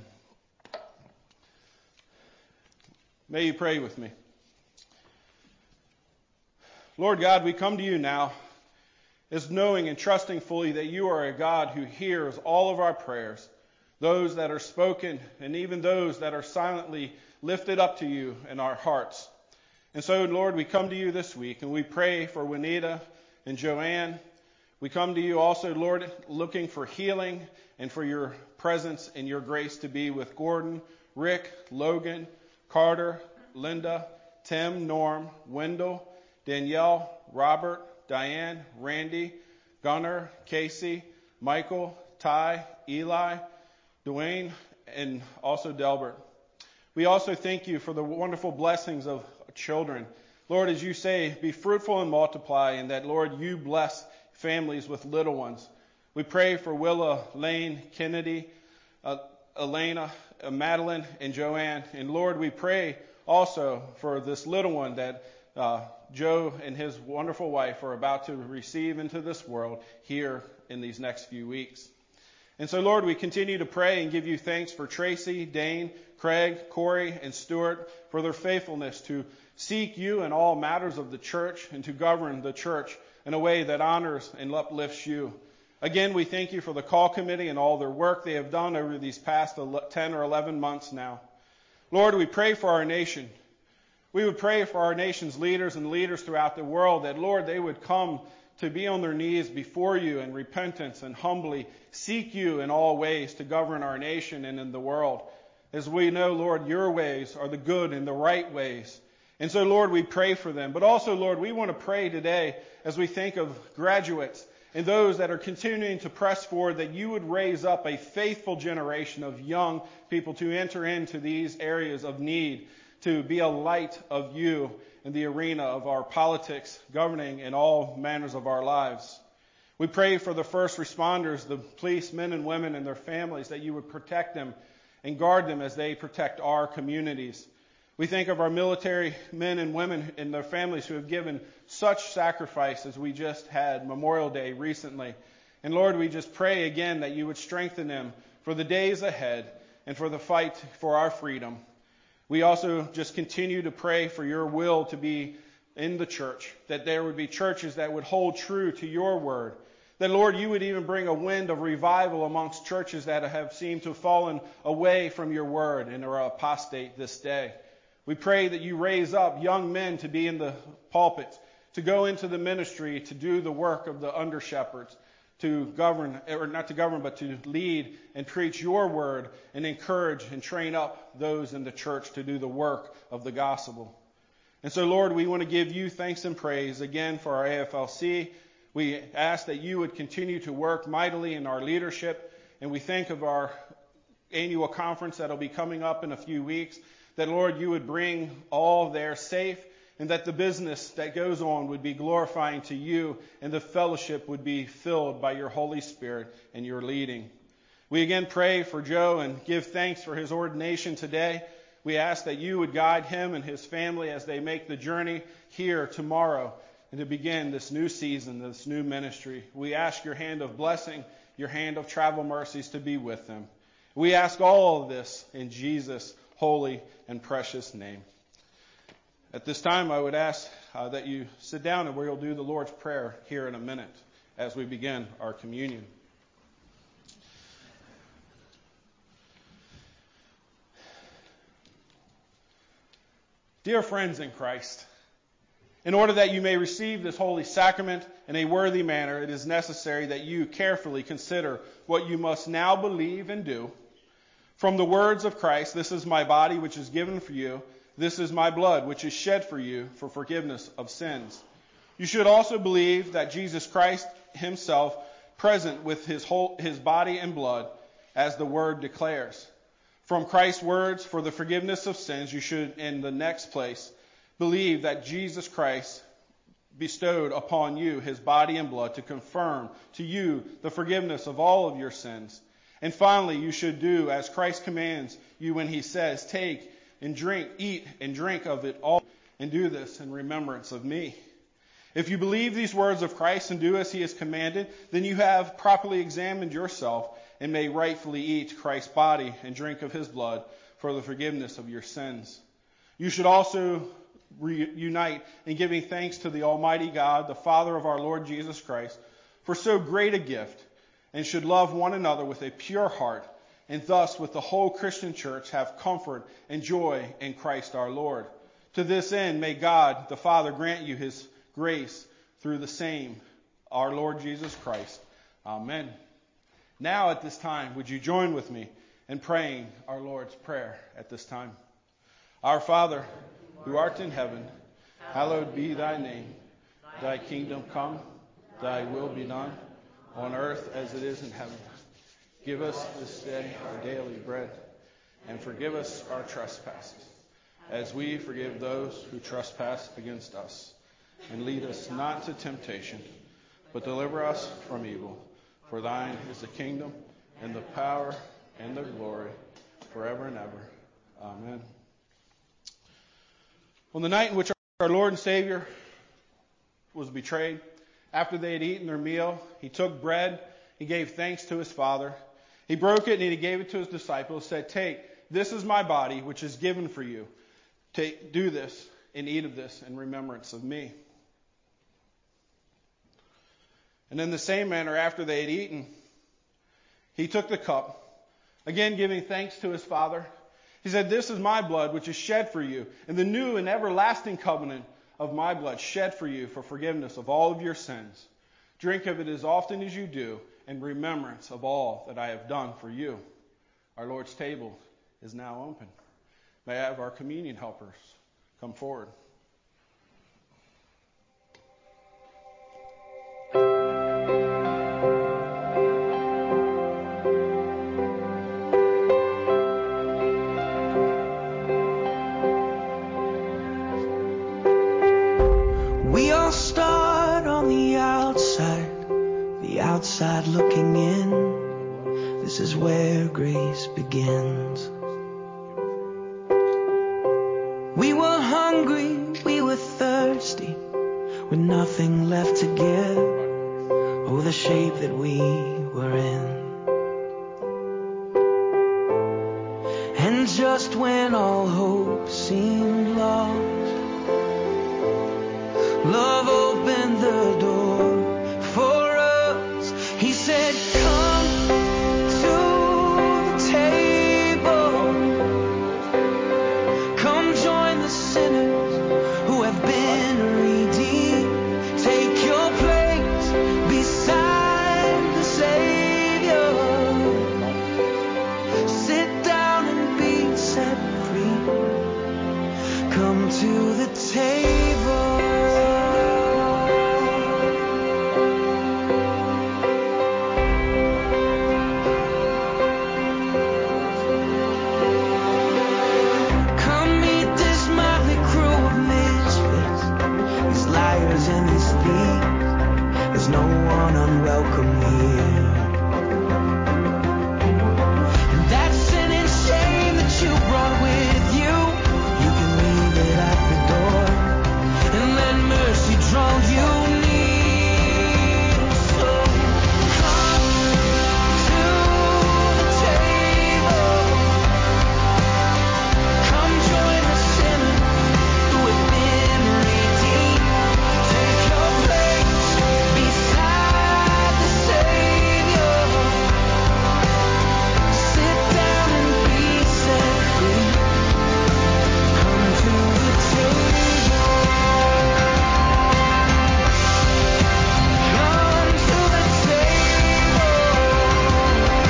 May you pray with me. Lord God, we come to you now as knowing and trusting fully that you are a God who hears all of our prayers, those that are spoken and even those that are silently lifted up to you in our hearts. And so, Lord, we come to you this week and we pray for Juanita and Joanne. We come to you also, Lord, looking for healing and for your presence and your grace to be with Gordon, Rick, Logan, Carter, Linda, Tim, Norm, Wendell, Danielle, Robert, Diane, Randy, Gunnar, Casey, Michael, Ty, Eli, Dwayne, and also Delbert. We also thank you for the wonderful blessings of children. Lord, as you say, be fruitful and multiply, and that, Lord, you bless families with little ones. We pray for Willa, Lane, Kennedy, Elena, Madeline, and Joanne. And Lord, we pray also for this little one that Joe and his wonderful wife are about to receive into this world here in these next few weeks. And so, Lord, we continue to pray and give you thanks for Tracy, Dane, Craig, Corey, and Stuart for their faithfulness to seek you in all matters of the church and to govern the church in a way that honors and uplifts you. Again, we thank you for the call committee and all their work they have done over these past 10 or 11 months now. Lord, we pray for our nation. We would pray for our nation's leaders and leaders throughout the world that, Lord, they would come to be on their knees before you in repentance and humbly seek you in all ways to govern our nation and in the world. As we know, Lord, your ways are the good and the right ways. And so, Lord, we pray for them. But also, Lord, we want to pray today as we think of graduates and those that are continuing to press forward, that you would raise up a faithful generation of young people to enter into these areas of need, to be a light of you in the arena of our politics, governing in all manners of our lives. We pray for the first responders, the police, men and women and their families, that you would protect them and guard them as they protect our communities. We think of our military men and women and their families who have given such sacrifice as we just had Memorial Day recently. And Lord, we just pray again that you would strengthen them for the days ahead and for the fight for our freedom. We also just continue to pray for your will to be in the church, that there would be churches that would hold true to your word. That, Lord, you would even bring a wind of revival amongst churches that have seemed to have fallen away from your word and are apostate this day. We pray that you raise up young men to be in the pulpits, to go into the ministry, to do the work of the under-shepherds, to govern, or not to govern, but to lead and preach your word and encourage and train up those in the church to do the work of the gospel. And so, Lord, we want to give you thanks and praise again for our AFLC. We ask that you would continue to work mightily in our leadership, and we think of our annual conference that will be coming up in a few weeks, that, Lord, you would bring all there safe, and that the business that goes on would be glorifying to you, and the fellowship would be filled by your Holy Spirit and your leading. We again pray for Joe and give thanks for his ordination today. We ask that you would guide him and his family as they make the journey here tomorrow and to begin this new season, this new ministry. We ask your hand of blessing, your hand of travel mercies to be with them. We ask all of this in Jesus' holy and precious name. At this time, I would ask that you sit down and we'll do the Lord's Prayer here in a minute as we begin our communion. Dear friends in Christ, in order that you may receive this holy sacrament in a worthy manner, it is necessary that you carefully consider what you must now believe and do. From the words of Christ, this is my body which is given for you. This is my blood, which is shed for you for forgiveness of sins. You should also believe that Jesus Christ himself, present with his body and blood, as the word declares. From Christ's words for the forgiveness of sins, you should, in the next place, believe that Jesus Christ bestowed upon you his body and blood to confirm to you the forgiveness of all of your sins. And finally, you should do as Christ commands you when he says, take and drink, eat and drink of it all, and do this in remembrance of me. If you believe these words of Christ and do as he has commanded, then you have properly examined yourself and may rightfully eat Christ's body and drink of his blood for the forgiveness of your sins. You should also reunite in giving thanks to the Almighty God, the Father of our Lord Jesus Christ, for so great a gift, and should love one another with a pure heart, and thus with the whole Christian church have comfort and joy in Christ our Lord. To this end, may God, the Father, grant you his grace through the same, our Lord Jesus Christ. Amen. Now at this time, would you join with me in praying our Lord's Prayer at this time? Our Father, who art in heaven, hallowed be thy name. Thy kingdom come, thy will be done, on earth as it is in heaven. Give us this day our daily bread, and forgive us our trespasses, as we forgive those who trespass against us. And lead us not to temptation, but deliver us from evil. For thine is the kingdom, and the power, and the glory, forever and ever. Amen. On the night in which our Lord and Savior was betrayed, after they had eaten their meal, he took bread, he gave thanks to his Father. He broke it and he gave it to his disciples, said, take, this is my body, which is given for you. Do this and eat of this in remembrance of me. And in the same manner, after they had eaten, he took the cup, again giving thanks to his Father. He said, this is my blood, which is shed for you, and the new and everlasting covenant of my blood, shed for you for forgiveness of all of your sins. Drink of it as often as you do, in remembrance of all that I have done for you. Our Lord's table is now open. May I have our communion helpers come forward. Outside looking in, this is where grace begins. We were hungry, we were thirsty, with nothing left to give. Oh, the shape that we were in. And just when all hope seemed lost, love opened the door. He said, come to the table. Come join the sinners who have been redeemed. Take your place beside the Savior. Sit down and be set free. Come to the table. Unwelcome here. And that sin and shame that you brought with you, you can leave it at the door and let mercy draw you near. So come to the table. Come join the sinners who have been redeemed. Take your place beside the Savior. Sit down and be set free. Come to the table. Come to the table.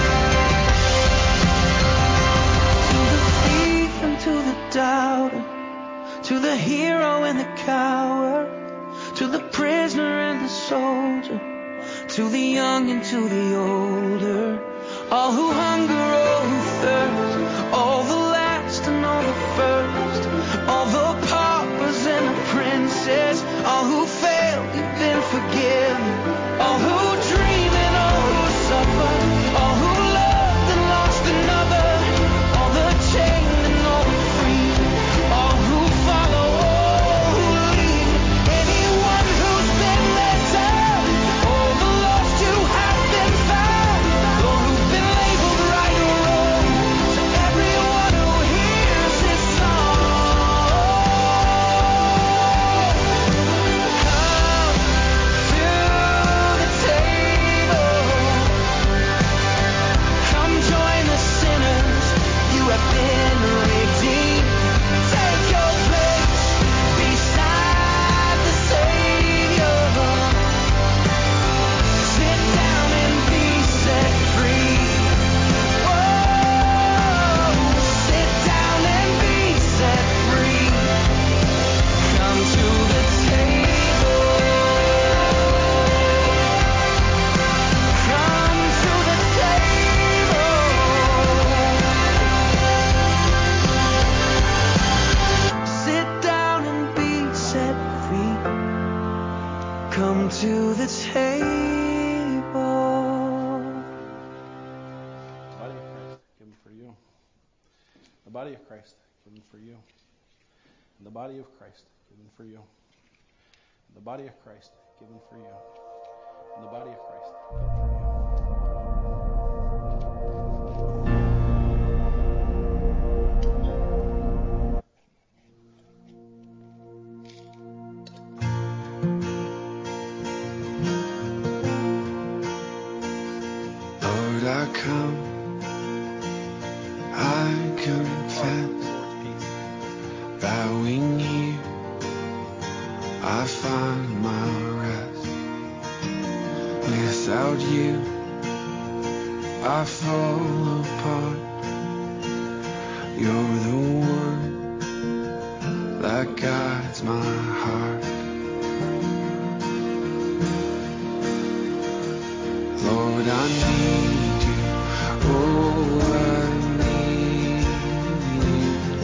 To the thief and to the doubter, to the hero and the coward, to the prisoner and the soldier, to the young and to the older, all who hunger, all who thirst, all the last and all the first, all the paupers and the princes, all who failed to the table. The body of Christ given for you. The body of Christ given for you. The body of Christ given for you. The body of Christ given for you. Lord, I come, I confess, bowing here, I find my rest. Without you, I fall apart. You're the one that guides my heart. Lord, I need you. Oh, I need you.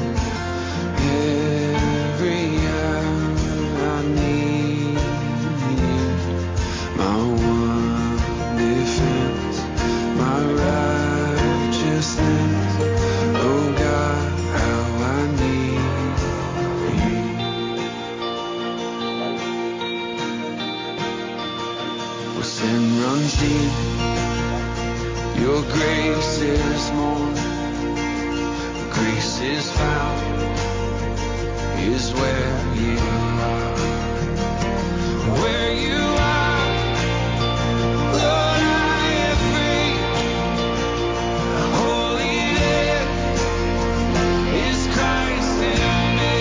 Every hour I need you. My one defense, my righteousness. Oh God, how I need you. Well, sin runs deep. Your grace is more. Grace is found, is where you are. Where you are, Lord, I am free. Holiness is Christ in me.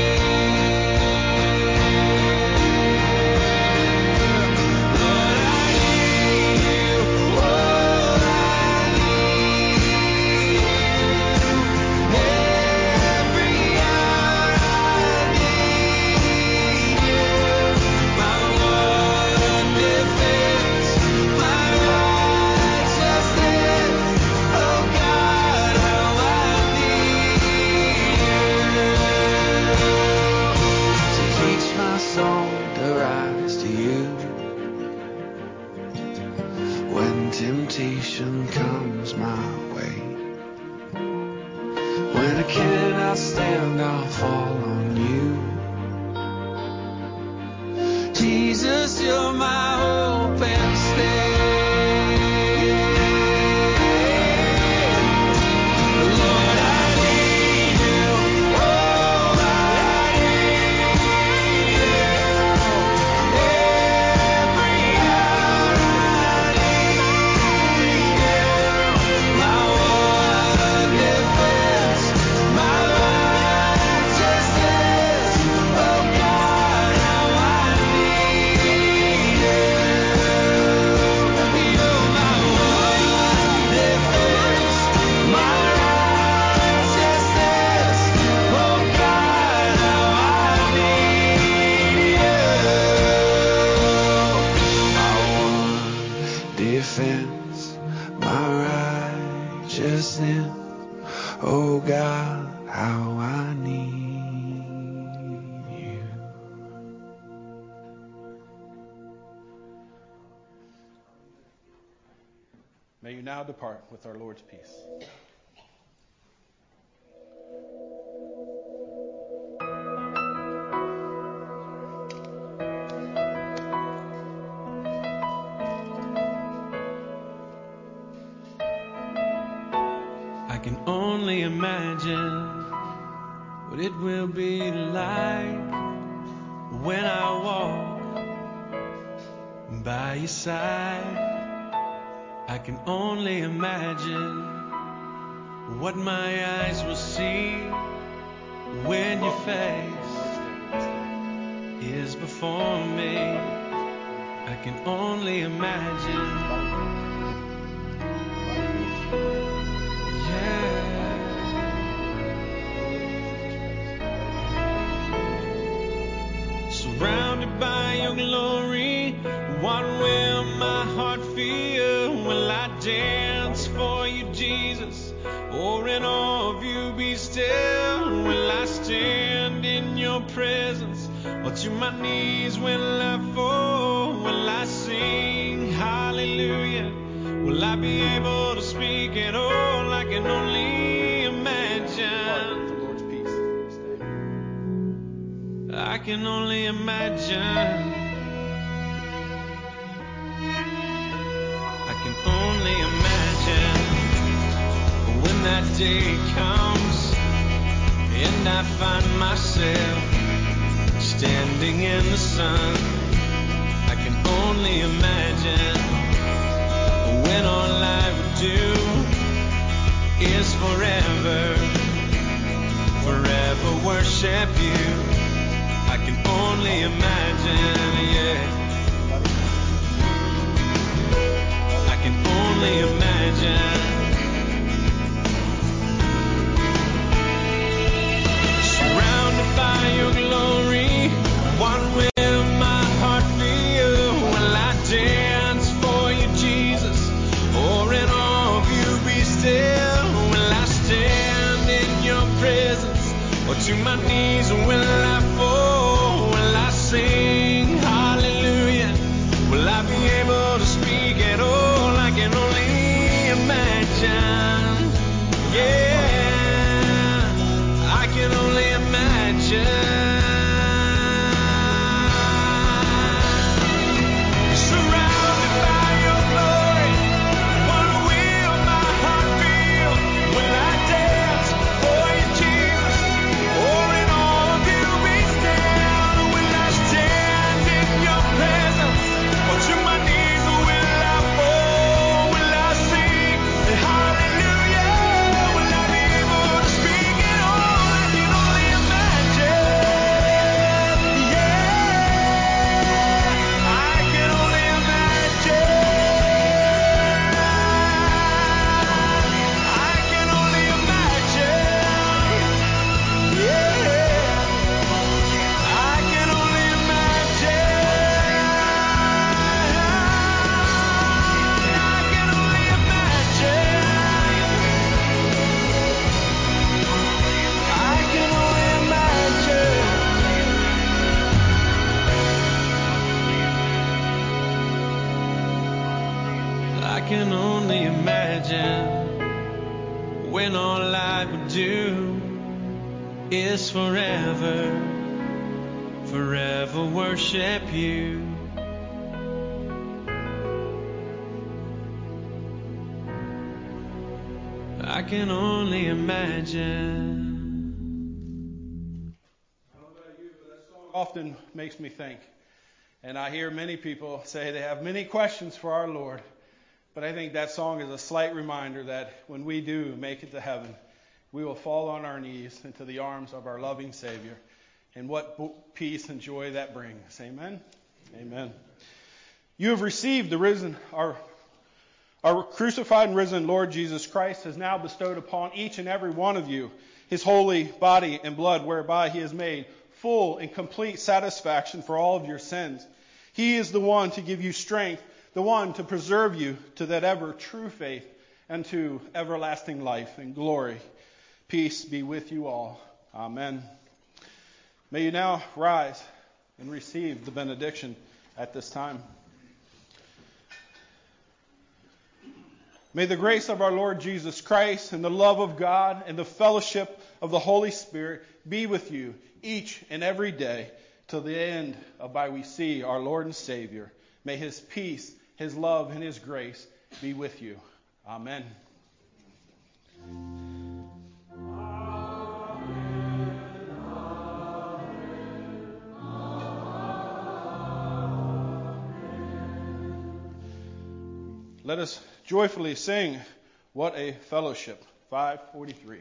Lord, I need you. Oh, I need you. Every hour I need you. My one defense, my righteousness. Oh God, how I need you. To teach my soul to rise to you. When temptation comes my way, when I cannot stand, I'll fall on you. Jesus, you're my hope and stay. Lord, I need you. Oh, I need you. Every hour I need you. My one defense, my righteousness. Oh God, how I need you. You're my one defense, my righteousness. Oh God, how I need you. My one defense, my righteousness. Oh God, how I need you. May you now depart with our Lord's peace. I can only imagine what it will be like when I walk by your side. I can only imagine what my eyes will see when your face is before me. I can only imagine. Surrounded by your glory, what will my heart feel? Will I dance for you, Jesus? Or in awe of you be still? Will I stand in your presence? Or to my knees will I fall? Will I I sing hallelujah? Will I be able to speak at all? I can only imagine. The Lord's peace this day. I can only imagine. I can only imagine when that day comes and I find myself standing in the sun. I can only imagine when all I would do is forever worship you. I can only imagine, yeah. I can only imagine. Surrounded by your glory, what will my heart feel? Will I dance for you, Jesus? Or in awe of you be still? Will I stand in your presence? Or to my knees will I fall? Will I sing hallelujah? Will I be able to speak at all? I can only imagine. Yeah, I can only imagine. Surrounded by your glory, what will my heart feel? Will I dance for you, Jesus? Or in awe of you be still? Will I stand in your presence? Or to my knees will I fall? Will I sing hallelujah? Will I be able to speak at all? I can only imagine. Yeah, I can only imagine. I can only imagine. Yeah, I can only imagine. I can only imagine. I can only imagine. I can only imagine when all I would do is forever worship you. I can only imagine. I don't know about you, but that song often makes me think. And I hear many people say they have many questions for our Lord. But I think that song is a slight reminder that when we do make it to heaven, we will fall on our knees into the arms of our loving Savior. And what peace and joy that brings. Amen? Amen. You have received the risen, our crucified and risen Lord Jesus Christ has now bestowed upon each and every one of you his holy body and blood, whereby he has made full and complete satisfaction for all of your sins. He is the one to give you strength, the one to preserve you to that ever true faith and to everlasting life and glory. Peace be with you all. Amen. May you now rise and receive the benediction at this time. May the grace of our Lord Jesus Christ and the love of God and the fellowship of the Holy Spirit be with you each and every day till the end of by we see our Lord and Savior. May his peace, his love, and his grace be with you. Amen. Let us joyfully sing, What a Fellowship, 543.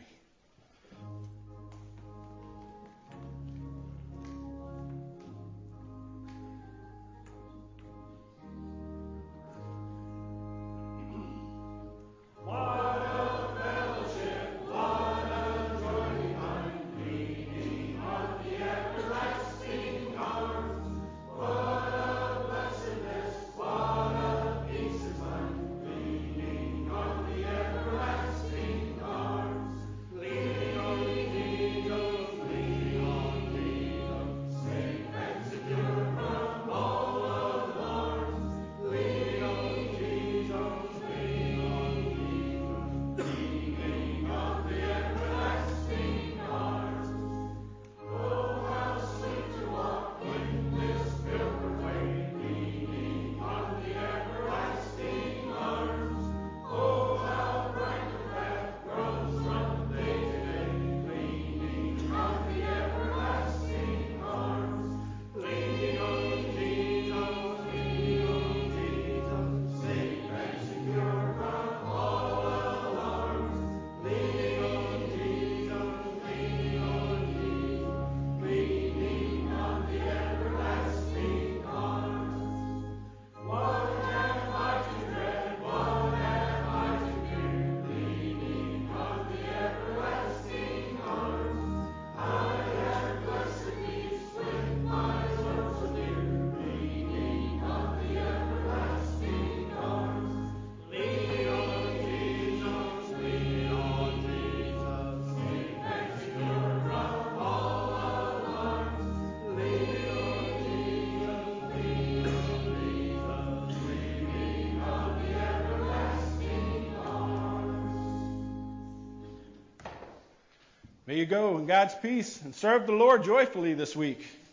May you go in God's peace and serve the Lord joyfully this week.